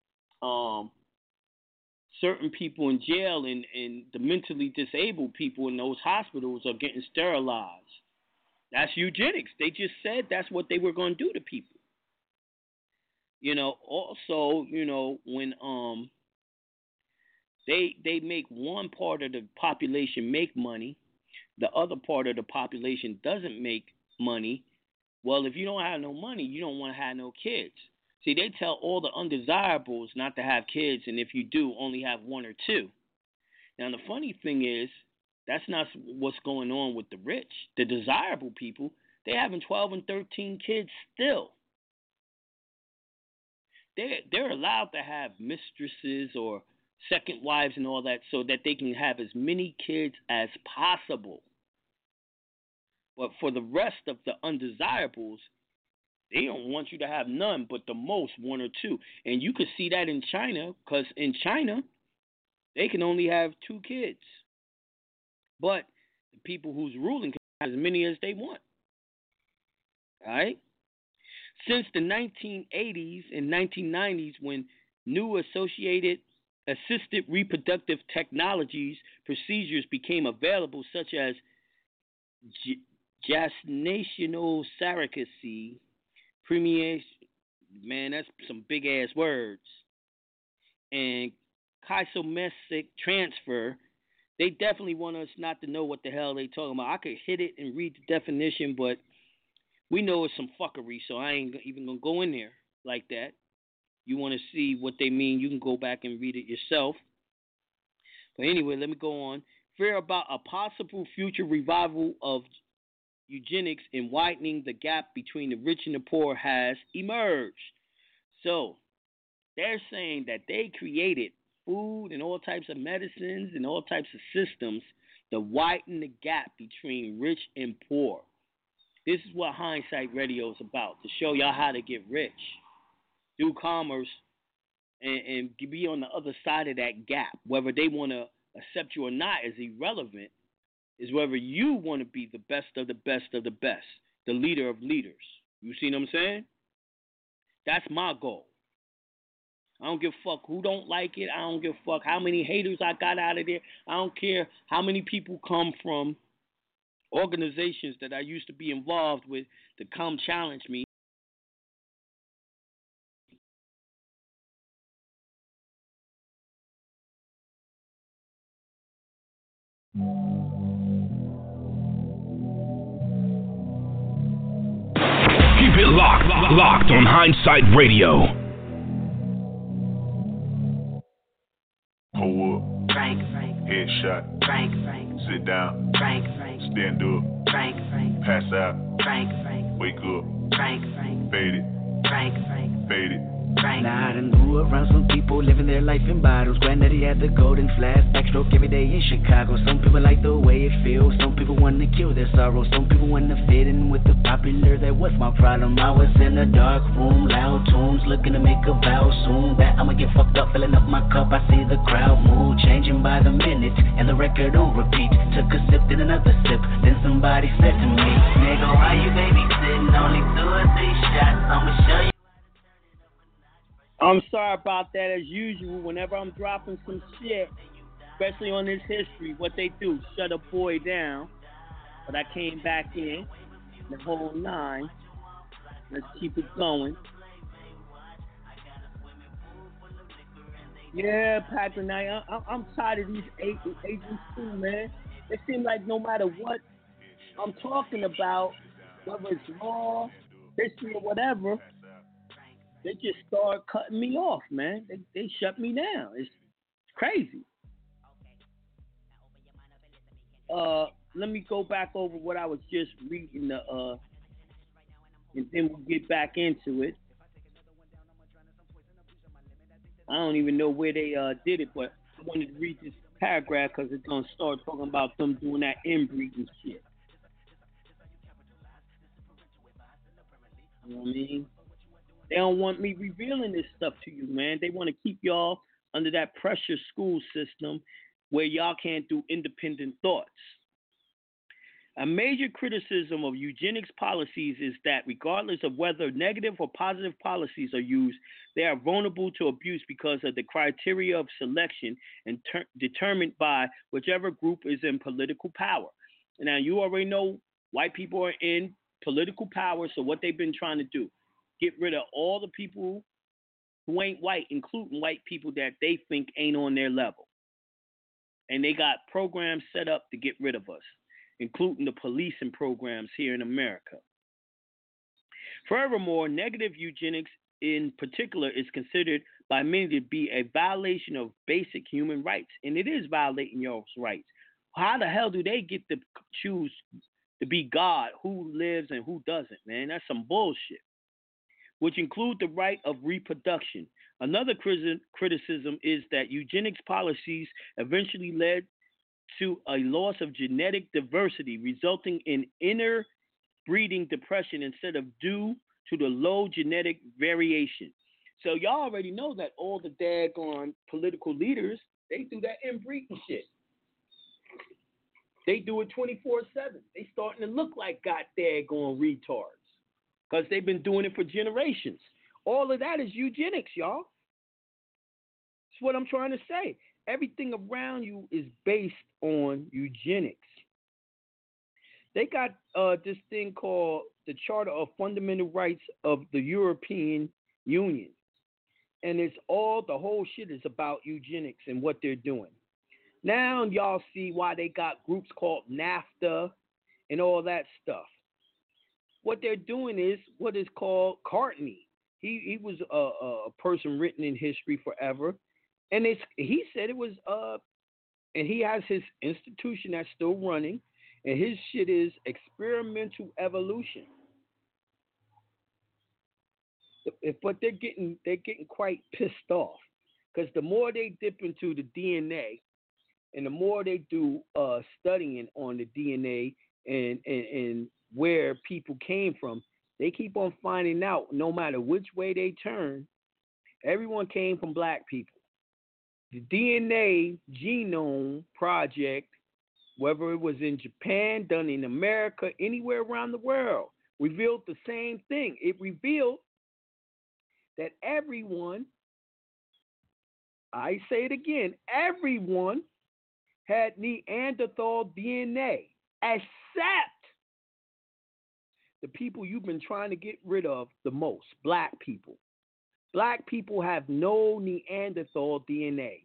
certain people in jail and the mentally disabled people in those hospitals are getting sterilized. That's eugenics. They just said that's what they were going to do to people. You know, also, you know, when they make one part of the population make money, the other part of the population doesn't make money. Well, if you don't have no money, you don't want to have no kids. See, they tell all the undesirables not to have kids, and if you do, only have one or two. Now, the funny thing is, that's not what's going on with the rich. The desirable people, they're having 12 and 13 kids still. They're allowed to have mistresses or second wives and all that so that they can have as many kids as possible. But for the rest of the undesirables, they don't want you to have none but the most one or two. And you could see that in China, because in China, they can only have 2 kids. But the people who's ruling can have as many as they want. All right? Since the 1980s and 1990s, when new associated assisted reproductive technologies procedures became available, such as gestational surrogacy, premiation, man, that's some big ass words, and chymomesic transfer. They definitely want us not to know what the hell they talking about. I could hit it and read the definition, but we know it's some fuckery, so I ain't even gonna go in there like that. You want to see what they mean, you can go back and read it yourself. But anyway, let me go on. Fear about a possible future revival of eugenics and widening the gap between the rich and the poor has emerged. So, they're saying that they created food and all types of medicines and all types of systems to widen the gap between rich and poor. This is what Hindsight Radio is about, to show y'all how to get rich, do commerce, and be on the other side of that gap. Whether they want to accept you or not is irrelevant. Is whether you want to be the best of the best of the best, the leader of leaders. You see what I'm saying? That's my goal. I don't give a fuck who don't like it. I don't give a fuck how many haters I got out of there. I don't care how many people come from organizations that I used to be involved with to come challenge me. Keep it locked on Hindsight Radio. Hold up. Headshot. Sit down. Stand up. Pass out. Wake up. Fade it. Fade it. Now I done grew around some people living their life in bottles. Granddaddy had the golden flask, backstroke every day in Chicago. Some people like the way it feels, some people want to kill their sorrow. Some people want to fit in with the popular, that was my problem. I was in a dark room, loud tunes, looking to make a vow soon that I'ma get fucked up, filling up my cup. I see the crowd mood changing by the minute, and the record on repeat. Took a sip, then another sip, then somebody said to me, nigga, why you babysitting? Only 2 or 3 shots, I'ma show you. I'm sorry about that. As usual, whenever I'm dropping some shit, especially on this history, what they do, shut a boy down. But I came back in, the whole 9. Let's keep it going. Yeah, Patrick Knight, I'm tired of these agents too, man. It seems like no matter what I'm talking about, whether it's law, history, or whatever, they just start cutting me off, man. They shut me down. It's crazy. Let me go back over what I was just reading, and then we'll get back into it. I don't even know where they did it, but I wanted to read this paragraph because it's going to start talking about them doing that inbreeding shit. You know what I mean? They don't want me revealing this stuff to you, man. They want to keep y'all under that pressure school system where y'all can't do independent thoughts. A major criticism of eugenics policies is that regardless of whether negative or positive policies are used, they are vulnerable to abuse because of the criteria of selection and determined by whichever group is in political power. Now, you already know white people are in political power, so what they've been trying to do, get rid of all the people who ain't white, including white people that they think ain't on their level. And they got programs set up to get rid of us, including the policing programs here in America. Furthermore, negative eugenics in particular is considered by many to be a violation of basic human rights, and it is violating your rights. How the hell do they get to choose to be God, who lives and who doesn't, man? That's some bullshit. Which include the right of reproduction. Another criticism is that eugenics policies eventually led to a loss of genetic diversity, resulting in interbreeding depression instead of due to the low genetic variation. So y'all already know that all the daggone political leaders, they do that inbreeding shit. They do it 24/7. They starting to look like god daggone retards. Because they've been doing it for generations. All of that is eugenics, y'all. That's what I'm trying to say. Everything around you is based on eugenics. They got this thing called the Charter of Fundamental Rights of the European Union. And it's all, the whole shit is about eugenics and what they're doing. Now y'all see why they got groups called NAFTA and all that stuff. What they're doing is what is called Cartney. He was a person written in history forever. And he said it was, and he has his institution that's still running. And his shit is experimental evolution. But they're getting quite pissed off because the more they dip into the DNA, and the more they do studying on the DNA and where people came from, they keep on finding out. No matter which way they turn, everyone came from black people. The DNA Genome Project, whether it was in Japan, done in America, anywhere around the world, revealed the same thing. It revealed that everyone, I say it again, everyone had Neanderthal DNA, except the people you've been trying to get rid of the most, black people. Black people have no Neanderthal DNA.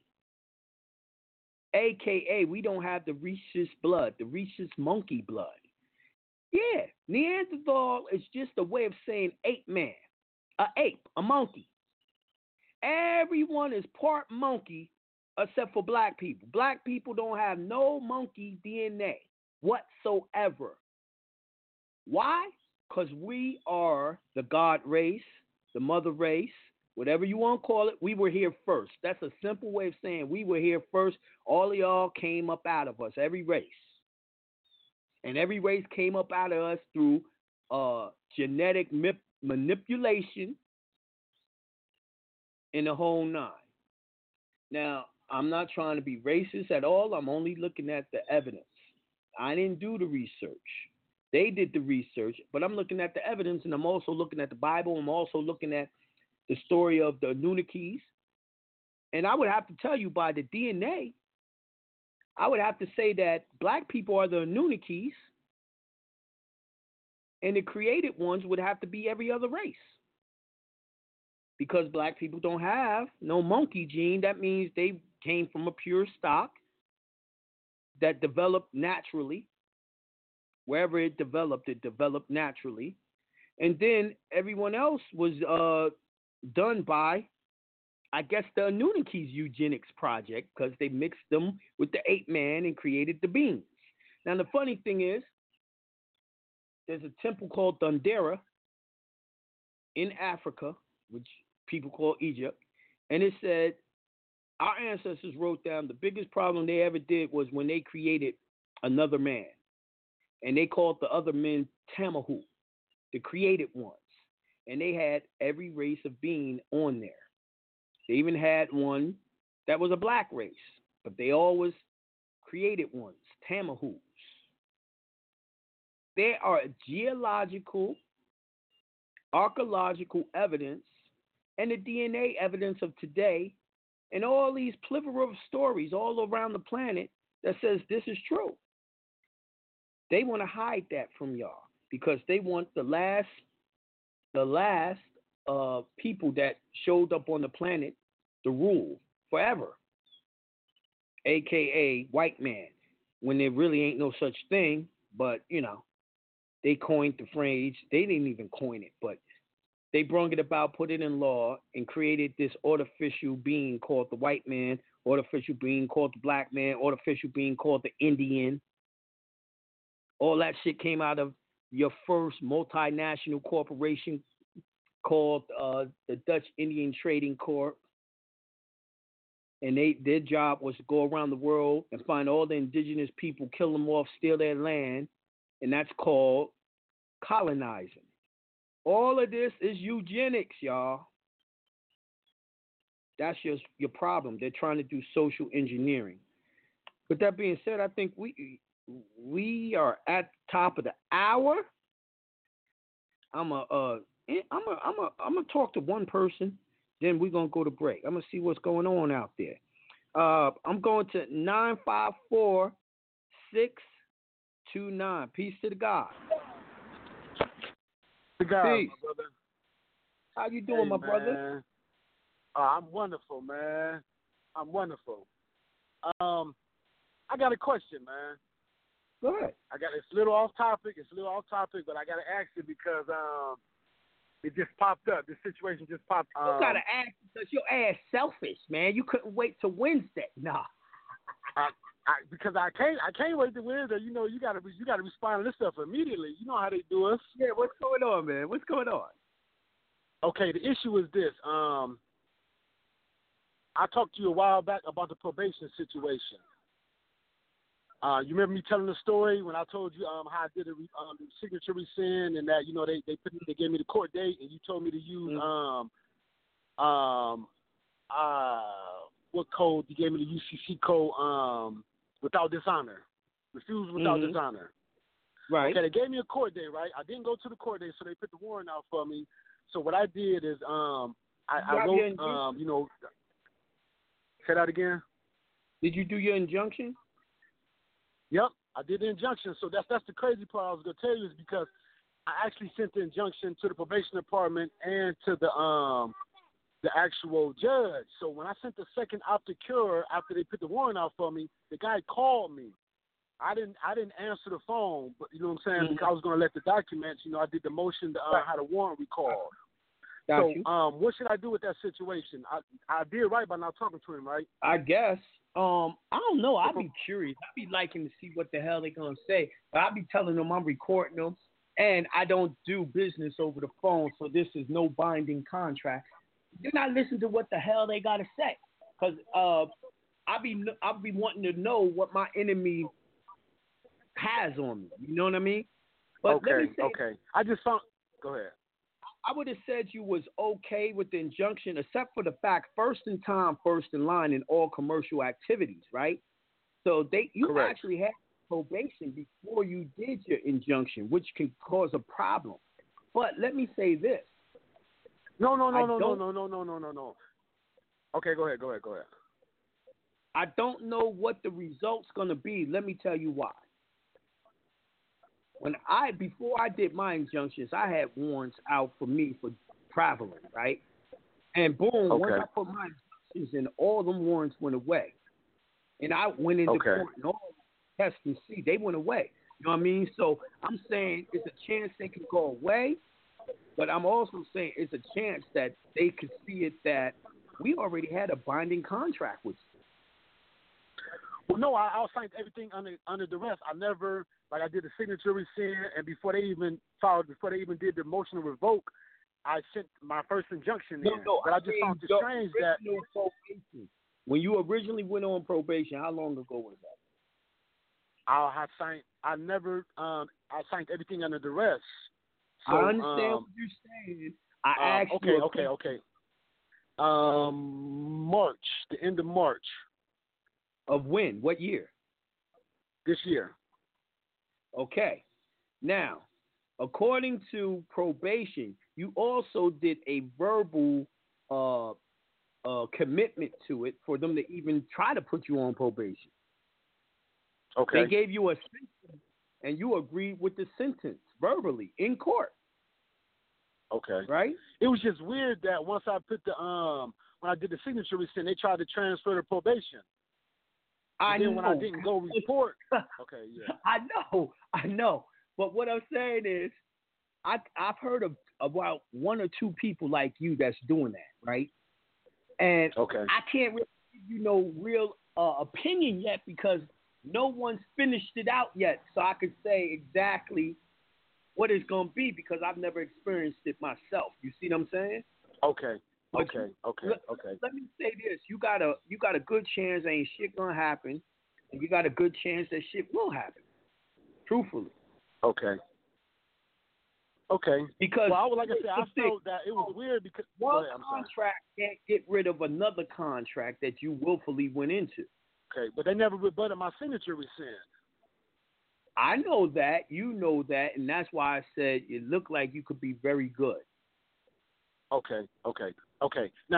AKA, we don't have the rhesus blood, the rhesus monkey blood. Yeah, Neanderthal is just a way of saying ape man, a ape, a monkey. Everyone is part monkey except for black people. Black people don't have no monkey DNA whatsoever. Why? Because we are the God race, the mother race, whatever you want to call it. We were here first. That's a simple way of saying we were here first. All of y'all came up out of us, every race. And every race came up out of us through genetic manipulation in the whole nine. Now, I'm not trying to be racist at all. I'm only looking at the evidence. I didn't do the research. They did the research, but I'm looking at the evidence, and I'm also looking at the Bible. I'm also looking at the story of the Anunnakis. And I would have to tell you by the DNA, I would have to say that black people are the Anunnakis, and the created ones would have to be every other race. Because black people don't have no monkey gene, that means they came from a pure stock that developed naturally. Wherever it developed naturally. And then everyone else was done by, I guess, the Anunnakis eugenics project, because they mixed them with the ape man and created the beings. Now, the funny thing is, there's a temple called Dendera in Africa, which people call Egypt, and it said, our ancestors wrote down the biggest problem they ever did was when they created another man. And they called the other men Tamahu, the created ones. And they had every race of being on there. They even had one that was a black race, but they always created ones, Tamahus. There are geological, archaeological evidence, and the DNA evidence of today, and all these plethora of stories all around the planet that says this is true. They want to hide that from y'all because they want the last people that showed up on the planet to rule forever, a.k.a. white man, when there really ain't no such thing. But, you know, they coined the phrase. They didn't even coin it, but they brung it about, put it in law, and created this artificial being called the white man, artificial being called the black man, artificial being called the Indian. All that shit came out of your first multinational corporation called the Dutch Indian Trading Corp. And their job was to go around the world and find all the indigenous people, kill them off, steal their land. And that's called colonizing. All of this is eugenics, y'all. That's just your problem. They're trying to do social engineering. With that being said, I think we are at the top of the hour. I'm gonna talk to one person, then we're gonna go to break. I'm gonna see what's going on out there. I'm going to 954-6 29. Peace to the God. To God, Peace. my brother. How you doing, my brother? I'm wonderful, man. I'm wonderful. I got a question, man. Go ahead. It's a little off topic. But I got to ask it because it just popped up. This situation just popped up. You gotta ask because your ass selfish, man. You couldn't wait till Wednesday. Nah. Because I can't wait to Wednesday. You know, you gotta respond to this stuff immediately. You know how they do us. Yeah, what's going on, man? What's going on? Okay, the issue is this. I talked to you a while back about the probation situation. You remember me telling the story when I told you how I did the signature rescind and that they gave me the court date and you told me to use what code? You gave me the UCC code without dishonor, refuse without dishonor. Right. Okay, they gave me a court date, right? I didn't go to the court date, so they put the warrant out for me. So what I did is I wrote say that again. Did you do your injunction? Yep, I did the injunction. So that's the crazy part I was gonna tell you is because I actually sent the injunction to the probation department and to the actual judge. So when I sent the second optic cure after they put the warrant out for me, the guy called me. I didn't answer the phone, but you know what I'm saying, because I was gonna let the documents. I did the motion to have the warrant recalled. What should I do with that situation? I did right by not talking to him, right? I guess. I don't know. I'd be curious. I'd be liking to see what the hell they're gonna say. But I'd be telling them I'm recording them, and I don't do business over the phone, so this is no binding contract. You're not listening to what the hell they gotta say, because I'll be wanting to know what my enemy has on me. You know what I mean? But let me say, okay. I just found. Go ahead. I would have said you was okay with the injunction, except for the fact first in time, first in line in all commercial activities, right? So you Correct. actually had probation before you did your injunction, which can cause a problem. But let me say this. No. Okay, go ahead. I don't know what the result's gonna be. Let me tell you why. Before I did my injunctions, I had warrants out for me for traveling, right? And boom, once I put my injunctions in, all them warrants went away. And I went into court and all tests and see, they went away. You know what I mean? So I'm saying it's a chance they could go away, but I'm also saying it's a chance that they could see it that we already had a binding contract with you. Well, no, I signed everything under duress. I never, I did the signature rescind, and before they even did the motion to revoke, I sent my first injunction in. No, but I just found it strange that probation. When you originally went on probation, how long ago was that? I signed everything under duress. So, I understand what you're saying. I asked you. Okay. March, the end of March. Of when? What year? This year. Okay. Now, according to probation, you also did a verbal commitment to it for them to even try to put you on probation. Okay. They gave you a sentence, and you agreed with the sentence verbally in court. Okay. Right? It was just weird that once I put when I did the signature rescind, they tried to transfer the probation. When I didn't go report. Okay, yeah. I know. But what I'm saying is, I've heard of about one or two people like you that's doing that, right? And I can't really give you no real opinion yet because no one's finished it out yet. So I could say exactly what it's going to be because I've never experienced it myself. You see what I'm saying? Okay. Let me say this: you got a good chance ain't shit gonna happen, and you got a good chance that shit will happen. Truthfully. Okay. Because like I said, I felt that it was weird because one contract can't get rid of another contract that you willfully went into. Okay, but they never rebutted my signature rescind. I know that, you know that, and that's why I said it looked like you could be very good. Okay. Now,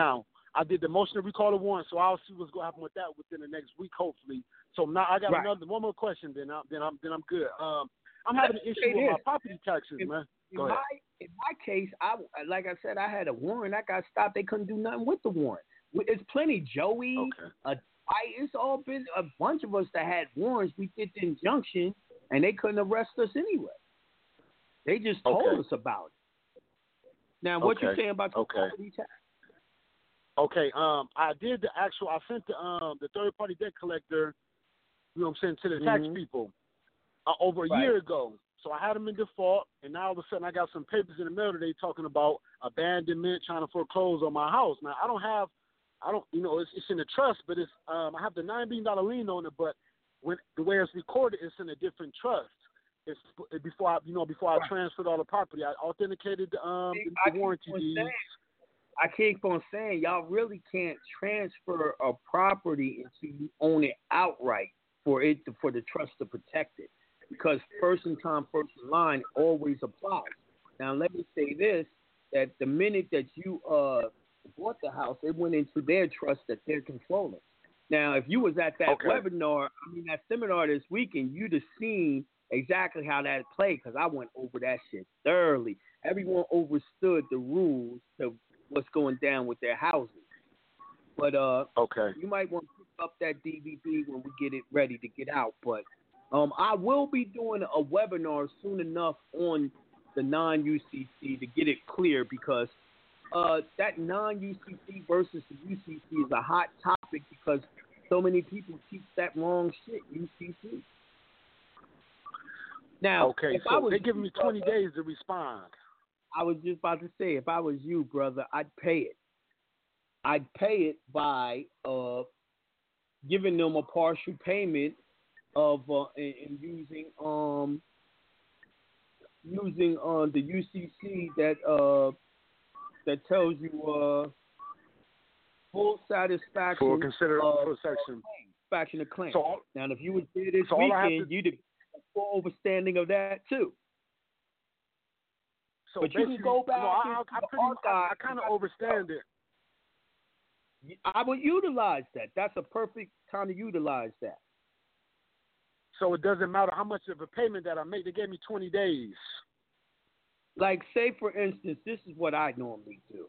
I did the motion to recall the warrant, so I'll see what's going to happen with that within the next week, hopefully. So now I got one more question. Then I'm good. I'm having an issue with my property taxes, man. Go ahead. In my case, like I said, I had a warrant. I got stopped. They couldn't do nothing with the warrant. It's plenty. Joey, it's all been a bunch of us that had warrants. We did the injunction, and they couldn't arrest us anyway. They just told us about it. Now, what you saying about the property tax? Okay, I did the actual. I sent the third party debt collector, you know what I'm saying, to the tax people over a year ago. So I had them in default, and now all of a sudden I got some papers in the mail today talking about abandonment, trying to foreclose on my house. Now it's in the trust, but it's I have the $9 billion lien on it, but the way it's recorded, it's in a different trust. It's before I transferred all the property. I authenticated the warranty deeds. I keep on saying y'all really can't transfer a property until you own it outright for the trust to protect it, because first in time, first in line always applies. Now let me say this: that the minute that you bought the house, it went into their trust that they're controlling. Now, if you was at that that seminar this weekend, you'd have seen exactly how that played, because I went over that shit thoroughly. Everyone understood the rules to what's going down with their houses. But you might want to pick up that DVD when we get it ready to get out. But I will be doing a webinar soon enough on the non-UCC to get it clear, because that non-UCC versus the UCC is a hot topic, because so many people teach that wrong shit, UCC. Now, they're giving me 20 days to respond. I was just about to say, if I was you, brother, I'd pay it. I'd pay it by giving them a partial payment of and using the UCC that tells you full satisfaction. Full satisfaction of claim. Now, if you were there this weekend, you'd have full overstanding of that too. So but you can go back. I kind of understand it. I would utilize that. That's a perfect time to utilize that. So it doesn't matter how much of a payment that I make. They gave me 20 days. Like, say, for instance, this is what I normally do.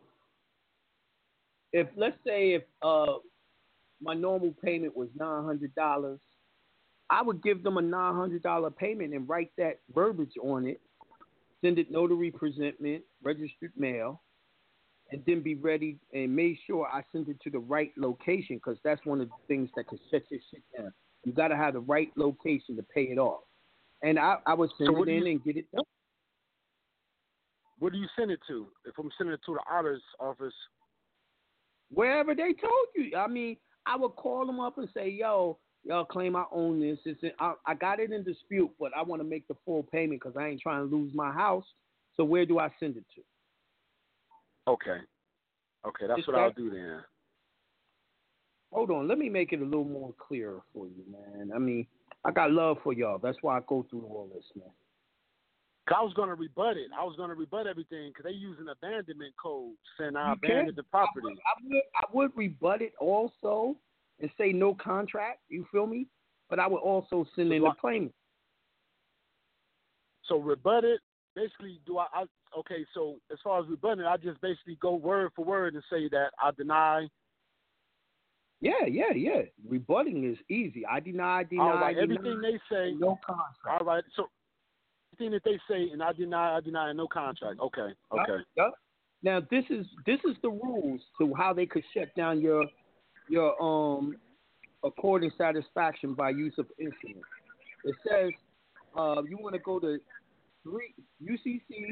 Let's say my normal payment was $900, I would give them a $900 payment and write that verbiage on it, send it notary presentment, registered mail, and then be ready and make sure I send it to the right location, because that's one of the things that can shut your shit down. You got to have the right location to pay it off. And I would send it in and get it done. Where do you send it to? If I'm sending it to the auditor's office? Wherever they told you. I mean, I would call them up and say, y'all claim I own this. I got it in dispute, but I want to make the full payment because I ain't trying to lose my house. So where do I send it to? Okay, that's what I'll do then. Hold on, let me make it a little more clearer for you, man. I mean, I got love for y'all. That's why I go through all this, man. I was going to rebut it. I was going to rebut everything because they use an abandonment code saying I abandoned the property. I would rebut it also and say no contract, you feel me? But I would also send in the claim. So rebut it, basically, okay, so as far as rebutting it, I just basically go word for word and say that I deny. Yeah. Rebutting is easy. I deny. All right, everything they say. No contract. All right, so everything that they say, and I deny, no contract. Okay. Yep. Now, this is the rules to how they could shut down your according satisfaction by use of instrument. It says you want to go to UCC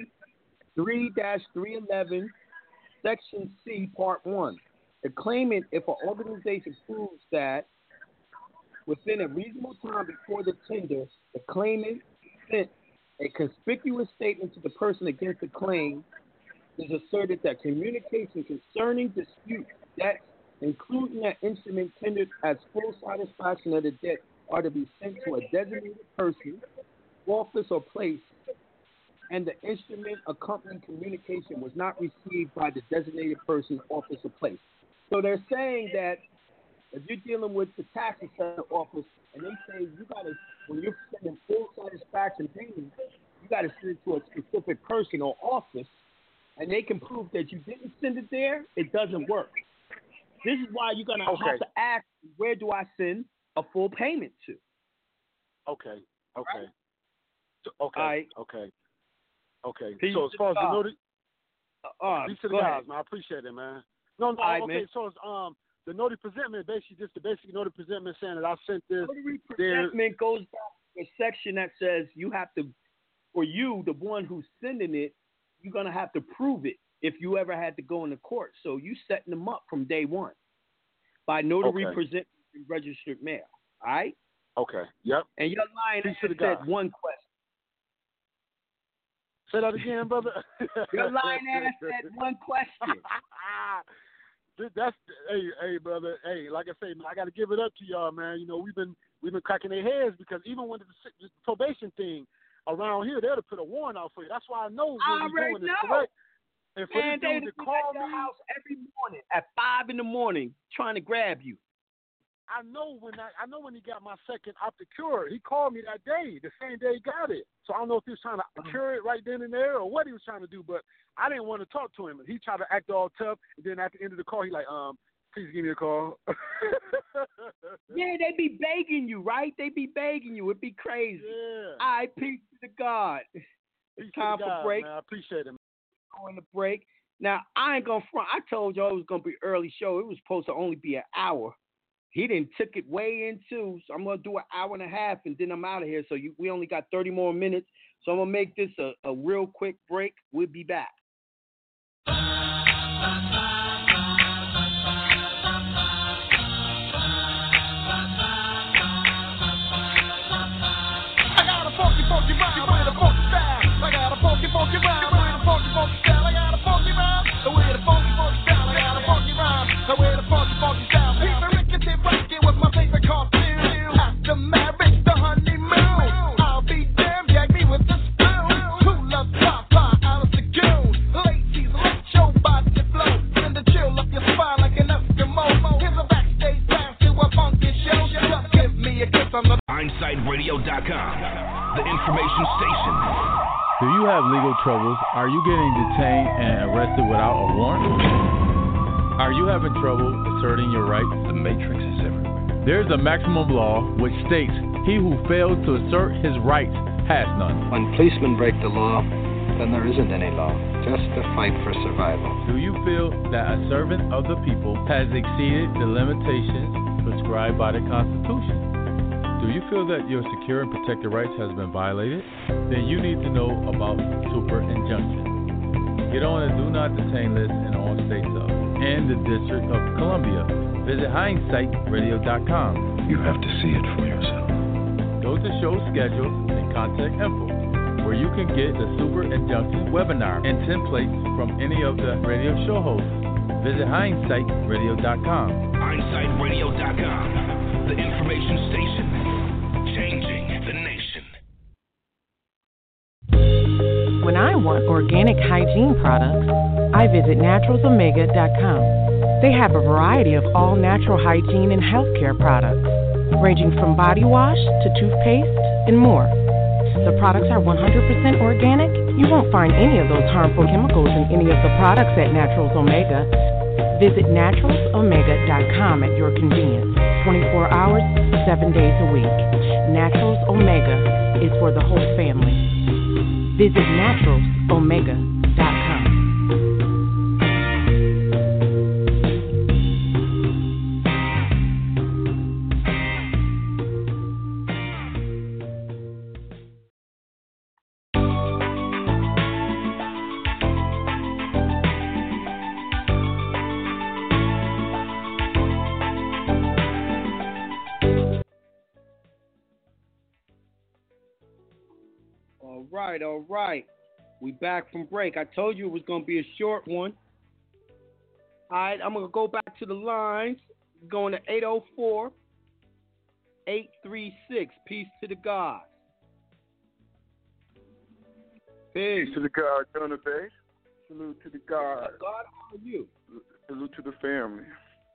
3-311 Section C, Part 1. The claimant, if an organization proves that within a reasonable time before the tender, the claimant sent a conspicuous statement to the person against the claim, is asserted that communication concerning dispute debts, including that instrument tendered as full satisfaction of the debt, are to be sent to a designated person, office, or place, and the instrument accompanying communication was not received by the designated person, office, or place. So they're saying that if you're dealing with the tax assessor office and they say you got to, when you're sending full satisfaction payments, you got to send it to a specific person or office, and they can prove that you didn't send it there, it doesn't work. This is why you're going to have to ask, where do I send a full payment to? Okay. Right? So, Right. Okay. Peace So as far as the notary, peace to the go guys, ahead. man. I appreciate it, man. No. Right, okay. man. So it's, the notary presentment, basically just the basic notary presentment saying that I sent this. Notary presentment goes back to a section that says you have to, for you, the one who's sending it, you're going to have to prove it if you ever had to go into court. So you setting them up from day one by notary presentment and registered mail. All right? Okay. Yep. And your line said one question. Say that again, brother. Your line ass said one question. That's hey, brother. Hey, like I say, man, I got to give it up to y'all, man. You know, we've been cracking their heads because even when the probation thing around here, they'll put a warrant out for you. That's why I know what we're doing is correct. And for and this dude to call at your me house every morning at 5 a.m. trying to grab you. I know when he got my second optic cure, he called me that day, the same day he got it. So I don't know if he was trying to cure it right then and there or what he was trying to do, but I didn't want to talk to him. He tried to act all tough, and then at the end of the call, he like, please give me a call. Yeah, they be begging you, right? They be begging you. It'd be crazy. Yeah. Peace to the God. It's time for break. Man. I appreciate it, man. Going to break. Now, I ain't going to front. I told y'all it was going to be an early show. It was supposed to only be an hour. He didn't took it way into, so I'm going to do an hour and a half, and then I'm out of here. So we only got 30 more minutes. So I'm going to make this a real quick break. We'll be back. I got a funky rhyme with a funky style. I got a funky rhyme with a funky style. I got a funky rhyme with a funky style. I got a funky rhyme with a funky style. People rickety rocky with my favorite cartoon. After marriage, the honeymoon. I'll be damned, gag me with the spoon. True love, fly out of the goon. Ladies, let your body flow. Send the chill up your spine like an Eskimo. Here's a backstage pass to a funky show. Just give me a kiss on the HindsightRadio.com, the information station. Do you have legal troubles? Are you getting detained and arrested without a warrant? Are you having trouble asserting your rights? The matrix is everywhere. There's a maximum law which states he who fails to assert his rights has none. When policemen break the law, then there isn't any law, just a fight for survival. Do you feel that a servant of the people has exceeded the limitations prescribed by the Constitution? Do you feel that your secure and protected rights has been violated? Then you need to know about super injunction. Get on the Do Not Detain list in all states of and the District of Columbia. Visit HindsightRadio.com. You have to see it for yourself. Go to show schedules and contact info, where you can get the super injunction webinar and templates from any of the radio show hosts. Visit HindsightRadio.com. HindsightRadio.com, the information station, changing the nation. When I want organic hygiene products, I visit naturalsomega.com. They have a variety of all-natural hygiene and healthcare products, ranging from body wash to toothpaste and more. The products are 100% organic. You won't find any of those harmful chemicals in any of the products at Naturals Omega. Visit naturalsomega.com at your convenience, 24 hours, 7 days a week. Naturals Omega is for the whole family. Visit naturalsomega.com. All right. We back from break. I told you it was going to be a short one. All right, I'm going to go back to the lines. Going to 804-836. Peace to the God. Peace to the God, Jonah Bay. Salute to the God. God, how are you? Salute to the family.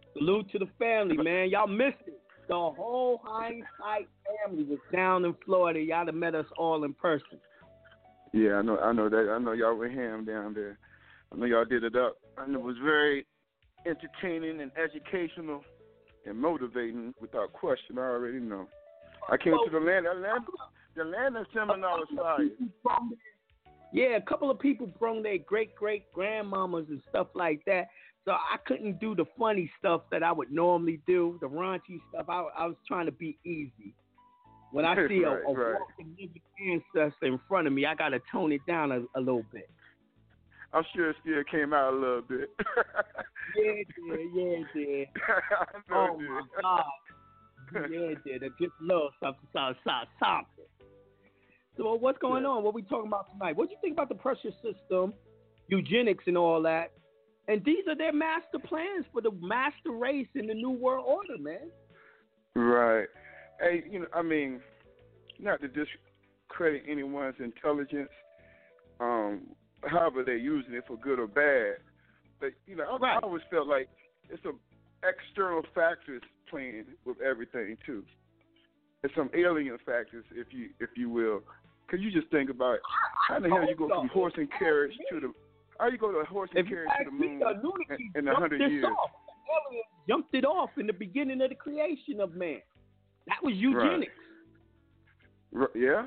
Salute to the family, man. Y'all missed it. The whole Hindsight family was down in Florida. Y'all have met us all in person. Yeah, I know that. I know y'all were ham down there. I know y'all did it up. And it was very entertaining and educational and motivating without question. I already know. I came to the Atlanta seminar was fire. Yeah, a couple of people brought their great-great-grandmamas and stuff like that. So I couldn't do the funny stuff that I would normally do, the raunchy stuff. I was trying to be easy. When I see a walking living ancestor in front of me, I got to tone it down a little bit. I'm sure it still came out a little bit. Yeah, it did. Oh, my God. Yeah, it did. Just love something. So what's going on? What we talking about tonight? What do you think about the pressure system, eugenics and all that? And these are their master plans for the master race in the New World Order, man. Right. Hey, I mean, not to discredit anyone's intelligence, however they're using it for good or bad, but, I always felt like it's some external factors playing with everything, too. It's some alien factors, if you will. Because you just think about it. How the hell you go from horse and carriage to the... How you go to horse and carriage to the moon in 100 years? Aliens jumped it off in the beginning of the creation of man. That was eugenics. Right. Yeah.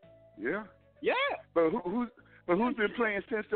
But who's been playing since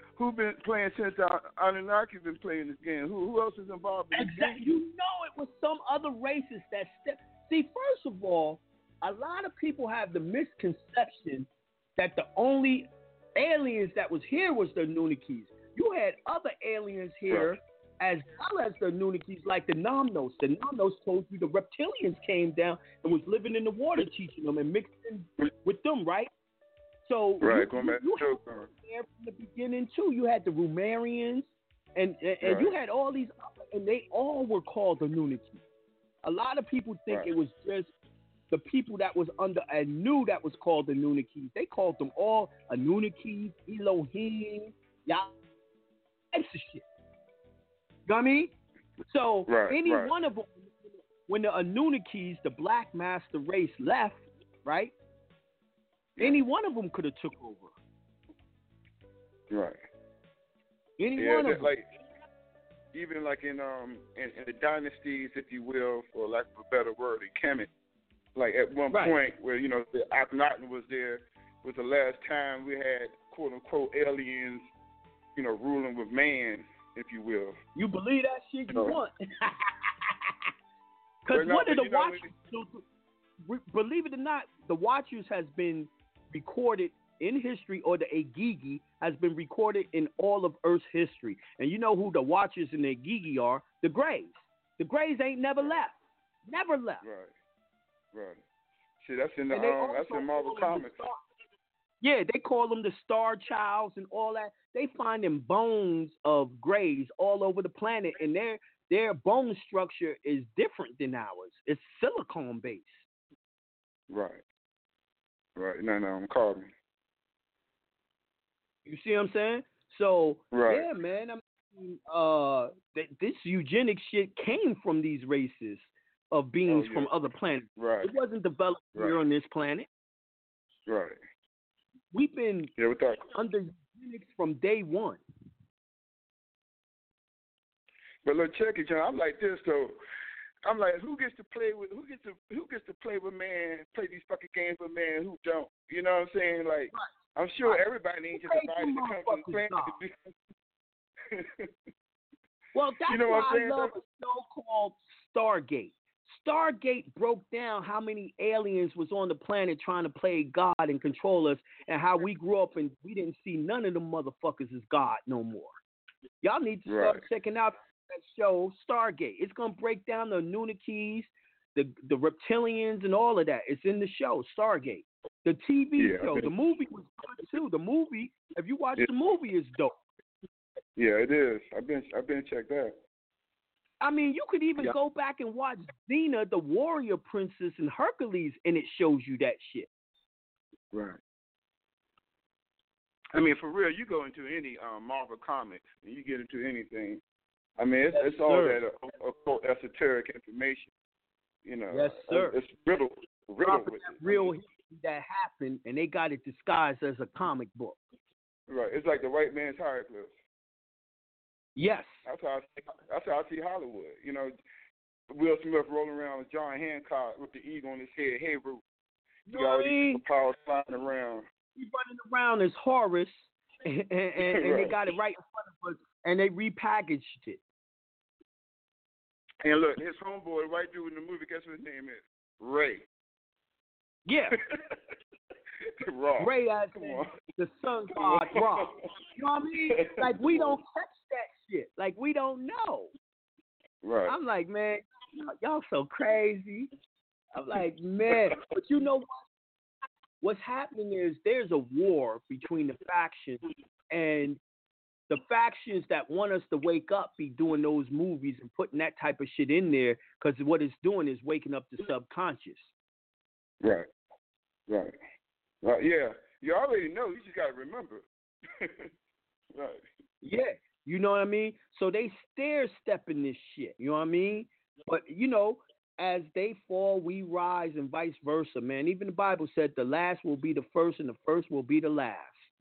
the Anunnaki been playing this game? Who else is involved in this game? You know it was some other races that See, first of all, a lot of people have the misconception that the only aliens that was here was the Anunnakis. You had other aliens here as well as the Anunnakis, like the Nomnos. The Nomnos told you the reptilians came down and was living in the water teaching them and mixing with them, right? So you had there from the beginning, too. You had the Rumarians, and you had all these, and they all were called Anunnakis. A lot of people think it was just the people that was under Anu that was called the Anunnakis. They called them all Anunnakis, Elohim, Yah, types of shit. You know what I mean? So any one of them, when the Anunnakis, the black master race, left, right? Any one of them could have took over. Right. Any one of them. Even like in the dynasties, if you will, for lack of a better word, in Kemet, like at one point where, the Akhenaten was there, was the last time we had quote unquote aliens, ruling with man, if you will. You believe that shit you want. Because what did the Watchers, believe it or not, the Watchers has been recorded in history, or the Agigi has been recorded in all of Earth's history. And you know who the Watchers and the Agigi are? The Greys. The Greys ain't never left. Never left. Right. See, that's in Marvel Comics. Yeah, they call them the Star Childs and all that. They find them bones of Greys all over the planet, and their bone structure is different than ours. It's silicone based. Right. No, I'm calling. You see what I'm saying? So, yeah, man. This eugenics shit came from these races of beings from other planets. Right. It wasn't developed here on this planet. Right. We've been under eugenics from day one. But look, check it, John. I'm like this though. I'm like, who gets to play with man, play these fucking games with man? Who don't? You know what I'm saying? Like, I'm sure everybody ain't just invited to come from the planet to do. Well, that's why I love a show called Stargate. Stargate broke down how many aliens was on the planet trying to play God and control us, and how we grew up and we didn't see none of them motherfuckers as God no more. Y'all need to start checking out that show, Stargate. It's going to break down the Anunnakis, the reptilians, and all of that. It's in the show, Stargate. The TV show. The movie was good, too. The movie, if you watch the movie, is dope. Yeah, it is. I've been checked out. I mean, you could even go back and watch Xena, the warrior princess, and Hercules, and it shows you that shit. Right. I mean, for real, you go into any Marvel comics, and you get into anything, I mean, it's all sir. that occult esoteric information. You know, Yes, sir. It's riddled with it. Real history that happened, and they got it disguised as a comic book. Right. It's like the white man's hieroglyphs. Yes. That's how I see Hollywood. You know, Will Smith rolling around with John Hancock with the eagle on his head. Hey, Ruth. You got all these powers flying around. He's running around as Horus, and Right. they got it right in front of us, and they repackaged it. And look, his homeboy, white dude in the movie, guess what his name is? Ray. Yeah. Raw. Ray as the sun god Ra. You know what I mean? Like, we don't catch that shit. Like, we don't know. Right. I'm like, man, y'all so crazy. I'm like, man. But you know what? What's happening is there's a war between the factions, and the factions that want us to wake up be doing those movies and putting that type of shit in there, because what it's doing is waking up the subconscious. Right. Right. Right. Yeah. You already know. You just got to remember. Right. Yeah. You know what I mean? So they stair-stepping this shit. You know what I mean? But, you know, as they fall, we rise, and vice versa, man. Even the Bible said the last will be the first and the first will be the last.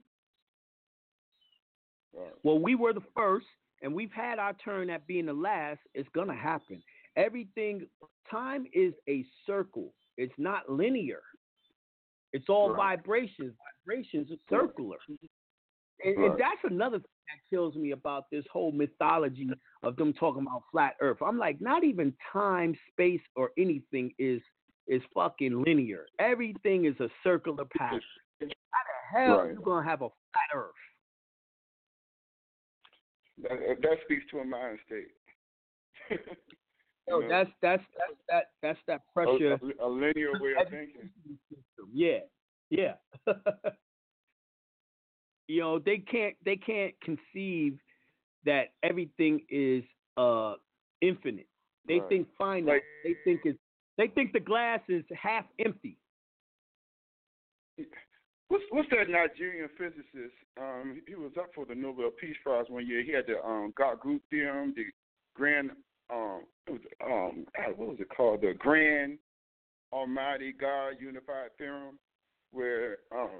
Right. Well, we were the first, and we've had our turn at being the last. It's going to happen. Everything, time is a circle. It's not linear. It's all vibrations. Vibrations are circular. And that's another thing that kills me about this whole mythology of them talking about flat Earth. I'm like, not even time, space, or anything is fucking linear. Everything is a circular pattern. How the hell are you going to have a flat Earth? That speaks to a mind state. No, that's that pressure. A linear way of thinking. Yeah. You know, they can't conceive that everything is infinite. They think finite. Like, they think the glass is half empty. What's that Nigerian physicist? He was up for the Nobel Peace Prize one year. He had the Gauss theorem, the grand what was it called? The Grand Almighty God Unified Theorem, where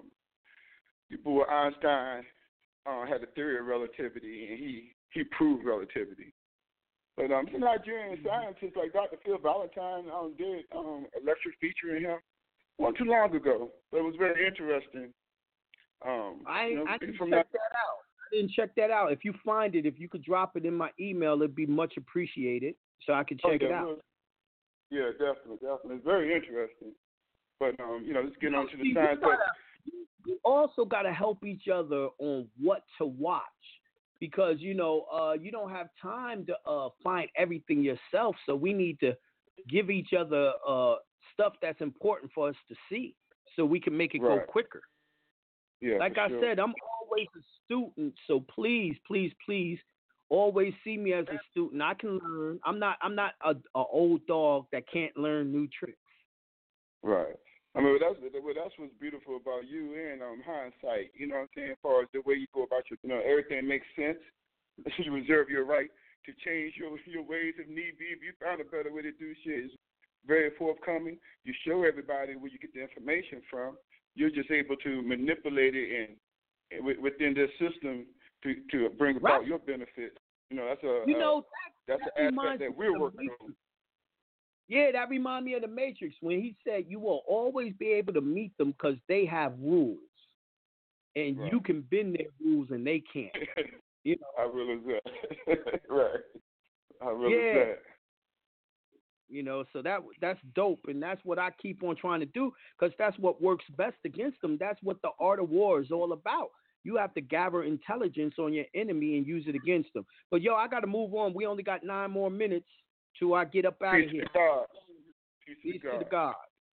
people, Einstein had a theory of relativity, and he proved relativity. But some Nigerian scientists like Dr. Phil Valentine did a lecture featuring him not too long ago. But it was very interesting. I didn't check that out. I didn't check that out. If you find it, if you could drop it in my email, it'd be much appreciated, so I could check it out. Yeah, definitely. It's very interesting. But let's get on to the science. You also got to help each other on what to watch, because you don't have time to find everything yourself. So we need to give each other stuff that's important for us to see, so we can make it go quicker. Yeah, like I said, I'm always a student, so please, please, please, always see me as a student. I can learn. I'm not a old dog that can't learn new tricks. Right. I mean, that's what's beautiful about you and hindsight. You know what I'm saying? As far as the way you go about your, everything makes sense. You reserve your right to change your ways if need be. If you found a better way to do shit, it's very forthcoming. You show everybody where you get the information from. You're just able to manipulate it and within this system to bring about your benefit. That's that's an aspect that we're working on. Yeah, that reminds me of the Matrix when he said you will always be able to meet them because they have rules, and you can bend their rules and they can't. I realize that. Right. I realize that. So that's dope, and that's what I keep on trying to do, because that's what works best against them. That's what the art of war is all about. You have to gather intelligence on your enemy and use it against them. But I got to move on. We only got 9 more minutes till I get up out of here. Peace to God.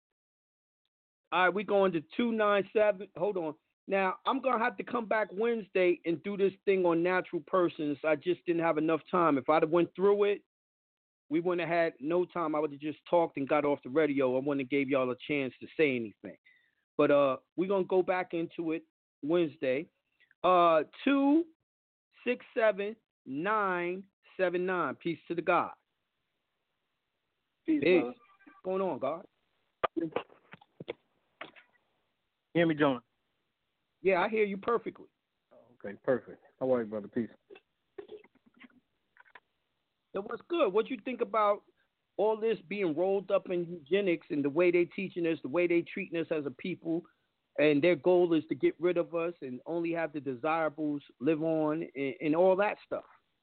All right, we going to 297. Hold on. Now, I'm going to have to come back Wednesday and do this thing on natural persons. I just didn't have enough time. If I'd have went through it, we wouldn't have had no time. I would have just talked and got off the radio. I wouldn't have gave y'all a chance to say anything. But we're going to go back into it Wednesday. 267-9 879. Peace to the God. Peace. What's going on, God? Hear me, Jonah? Yeah, I hear you perfectly. Okay, perfect. How are you, brother? Peace. So what's good? What you think about all this being rolled up in eugenics and the way they teaching us, the way they treating us as a people, and their goal is to get rid of us and only have the desirables live on and all that stuff?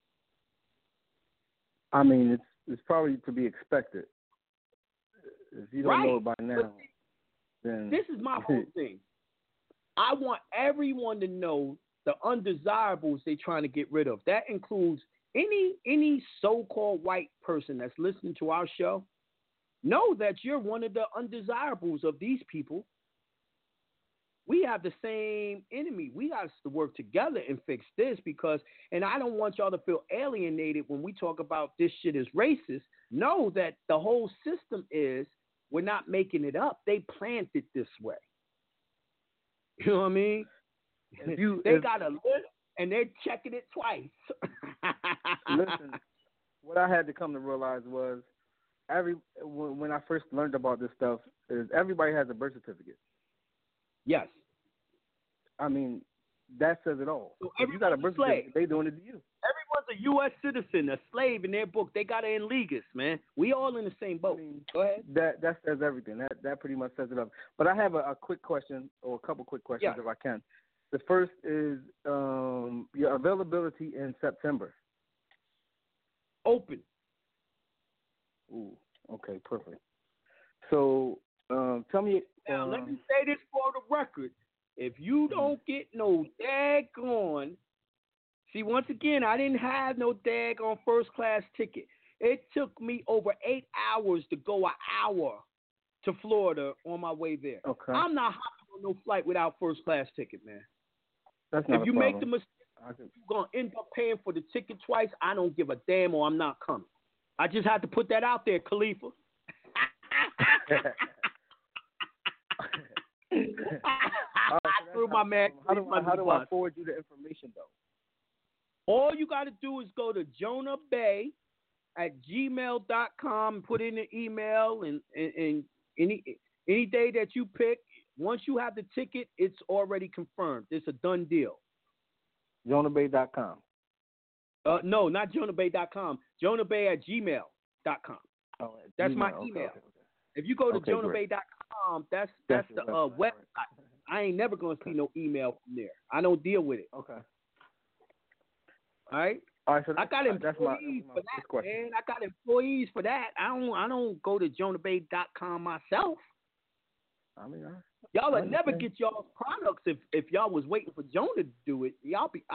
I mean, it's probably to be expected. If you don't know it by now, then this is my whole thing. I want everyone to know the undesirables they're trying to get rid of. That includes any so-called white person that's listening to our show. Know that you're one of the undesirables of these people. We have the same enemy. We got to work together and fix this and I don't want y'all to feel alienated when we talk about this shit is racist. Know that the whole system is, we're not making it up. They planned it this way. You know what I mean? They got a list and they're checking it twice. Listen, what I had to come to realize was when I first learned about this stuff is everybody has a birth certificate. Yes. I mean, that says it all. So if you got a birth certificate, they doing it to you. Everyone's a U.S. citizen, a slave in their book. They got it in Legis, man. We all in the same boat. Go ahead. That says everything. That pretty much says it up. But I have a quick question, or a couple quick questions if I can. The first is your availability in September. Open. Ooh, okay, perfect. So tell me. Now, let me say this for the record. If you don't get no daggone, see, once again, I didn't have no daggone first class ticket. It took me over 8 hours to go an hour to Florida on my way there. Okay. I'm not hopping on no flight without first class ticket, man. That's not if you a problem. make the mistake, you're going to end up paying for the ticket twice. I don't give a damn, or I'm not coming. I just had to put that out there, Khalifa. I threw my man. How do I forward you the information, though? All you got to do is go to jonahbay@gmail.com, put in an email, and any day that you pick, once you have the ticket, it's already confirmed. It's a done deal. jonahbay.com. No, not jonahbay.com. jonahbay@gmail.com. Oh, that's Gmail. my email. Okay. If you go to jonahbay.com, that's the website. I ain't never going to see no email from there. I don't deal with it. Okay. All right. So I got employees for that, man. I got employees for that. I don't go to jonahbay.com myself. I mean, y'all would never get y'all's products if y'all was waiting for Jonah to do it. Y'all be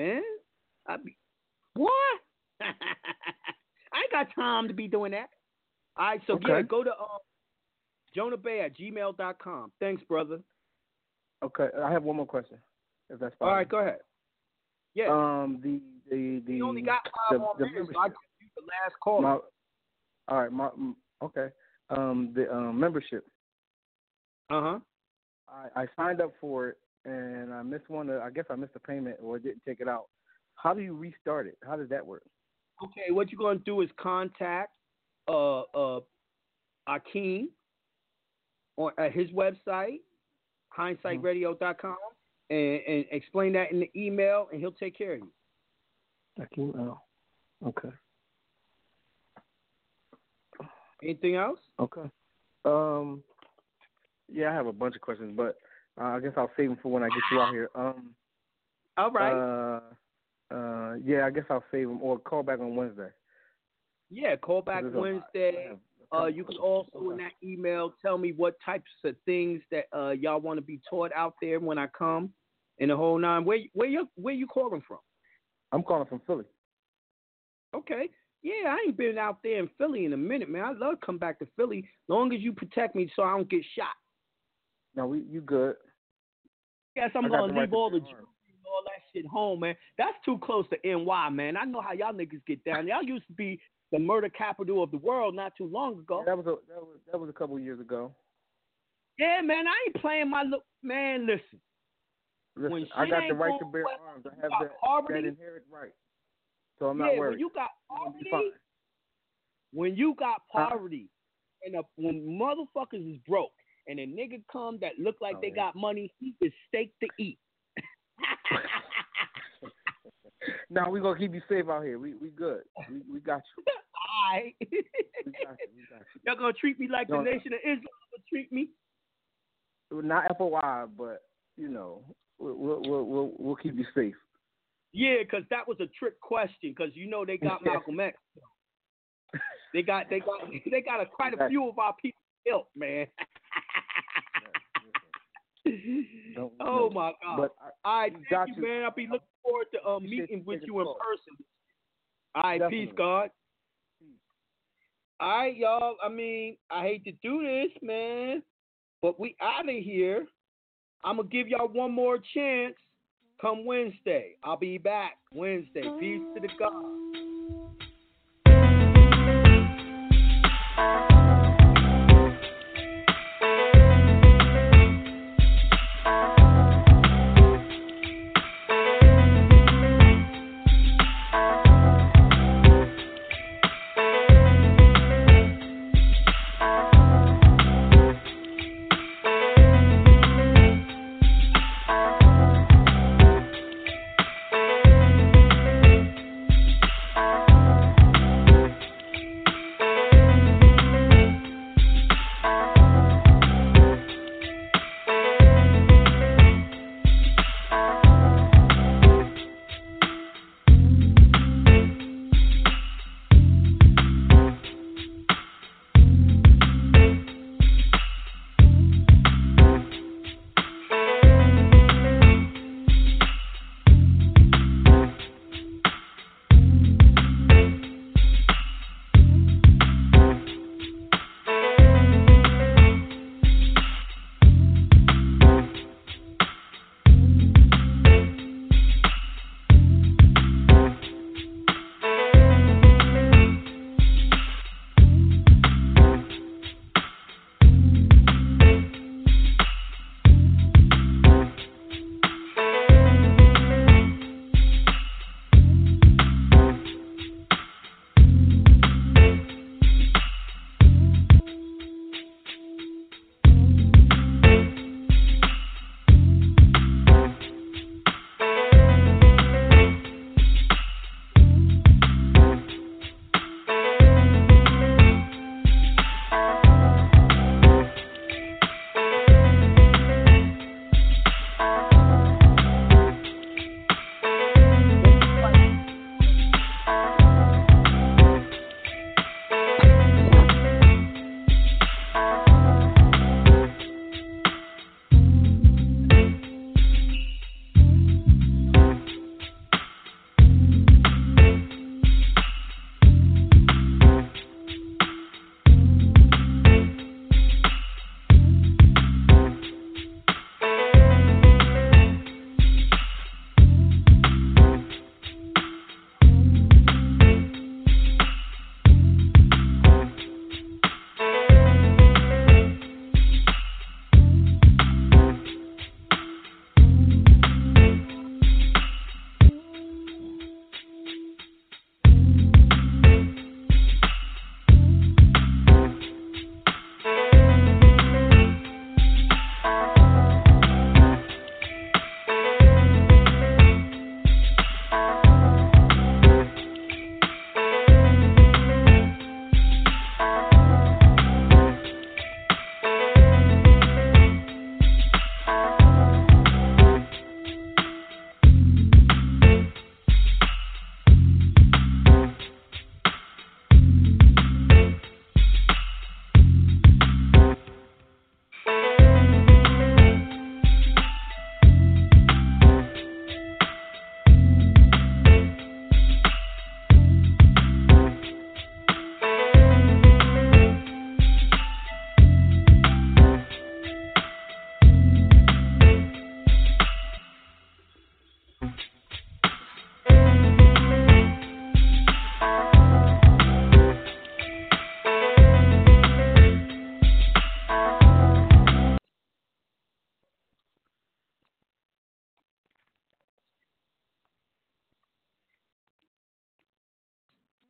what? I ain't got time to be doing that. All right, so go to jonahbay@gmail.com. Thanks, brother. Okay, I have one more question, if that's fine. All right, go ahead. Yeah. We only got 5 more minutes, so I give you the last call. All right, okay. The membership. Uh-huh. I signed up for it, and I missed I guess I missed the payment or didn't take it out. How do you restart it? How does that work? Okay, what you're going to do is contact Akeem at his website, hindsightradio.com, and explain that in the email, and he'll take care of you. Akeem, okay. Anything else? Okay. Yeah, I have a bunch of questions, but I guess I'll save them for when I get you out here. All right. Yeah, I guess I'll save them or call back on Wednesday. Yeah, call back Wednesday. You can also in that email tell me what types of things that y'all want to be taught out there when I come, in the whole nine. Where you calling from? I'm calling from Philly. Okay. Yeah, I ain't been out there in Philly in a minute, man. I'd love to come back to Philly, long as you protect me so I don't get shot. No, you good. Yes, I'm gonna leave all the jewelry and all that shit home, man. That's too close to NY, man. I know how y'all niggas get down. Y'all used to be the murder capital of the world not too long ago. Yeah, that was a couple years ago. Yeah, man, I ain't playing my look. Man, listen. I got the right to bear arms. I have that inherent right. So I'm not worried. When you got poverty, and when motherfuckers is broke, and a nigga come that look like they got money, he is steak to eat. Now we gonna keep you safe out here. We good. We got you. All right. We got you. Y'all gonna treat me like the Nation of Islam would treat me? Not FOI, but you know, we'll keep you safe. Yeah, because that was a trick question. Because you know they got Malcolm X. They got quite a few of our people killed, man. Oh my God! But all right, thank you, man. I'll be looking forward to meeting with you in person. All right, Definitely. peace, God. All right, y'all. I mean, I hate to do this, man, but we out of here. I'm gonna give y'all one more chance. Come Wednesday, I'll be back Wednesday. Peace to the God.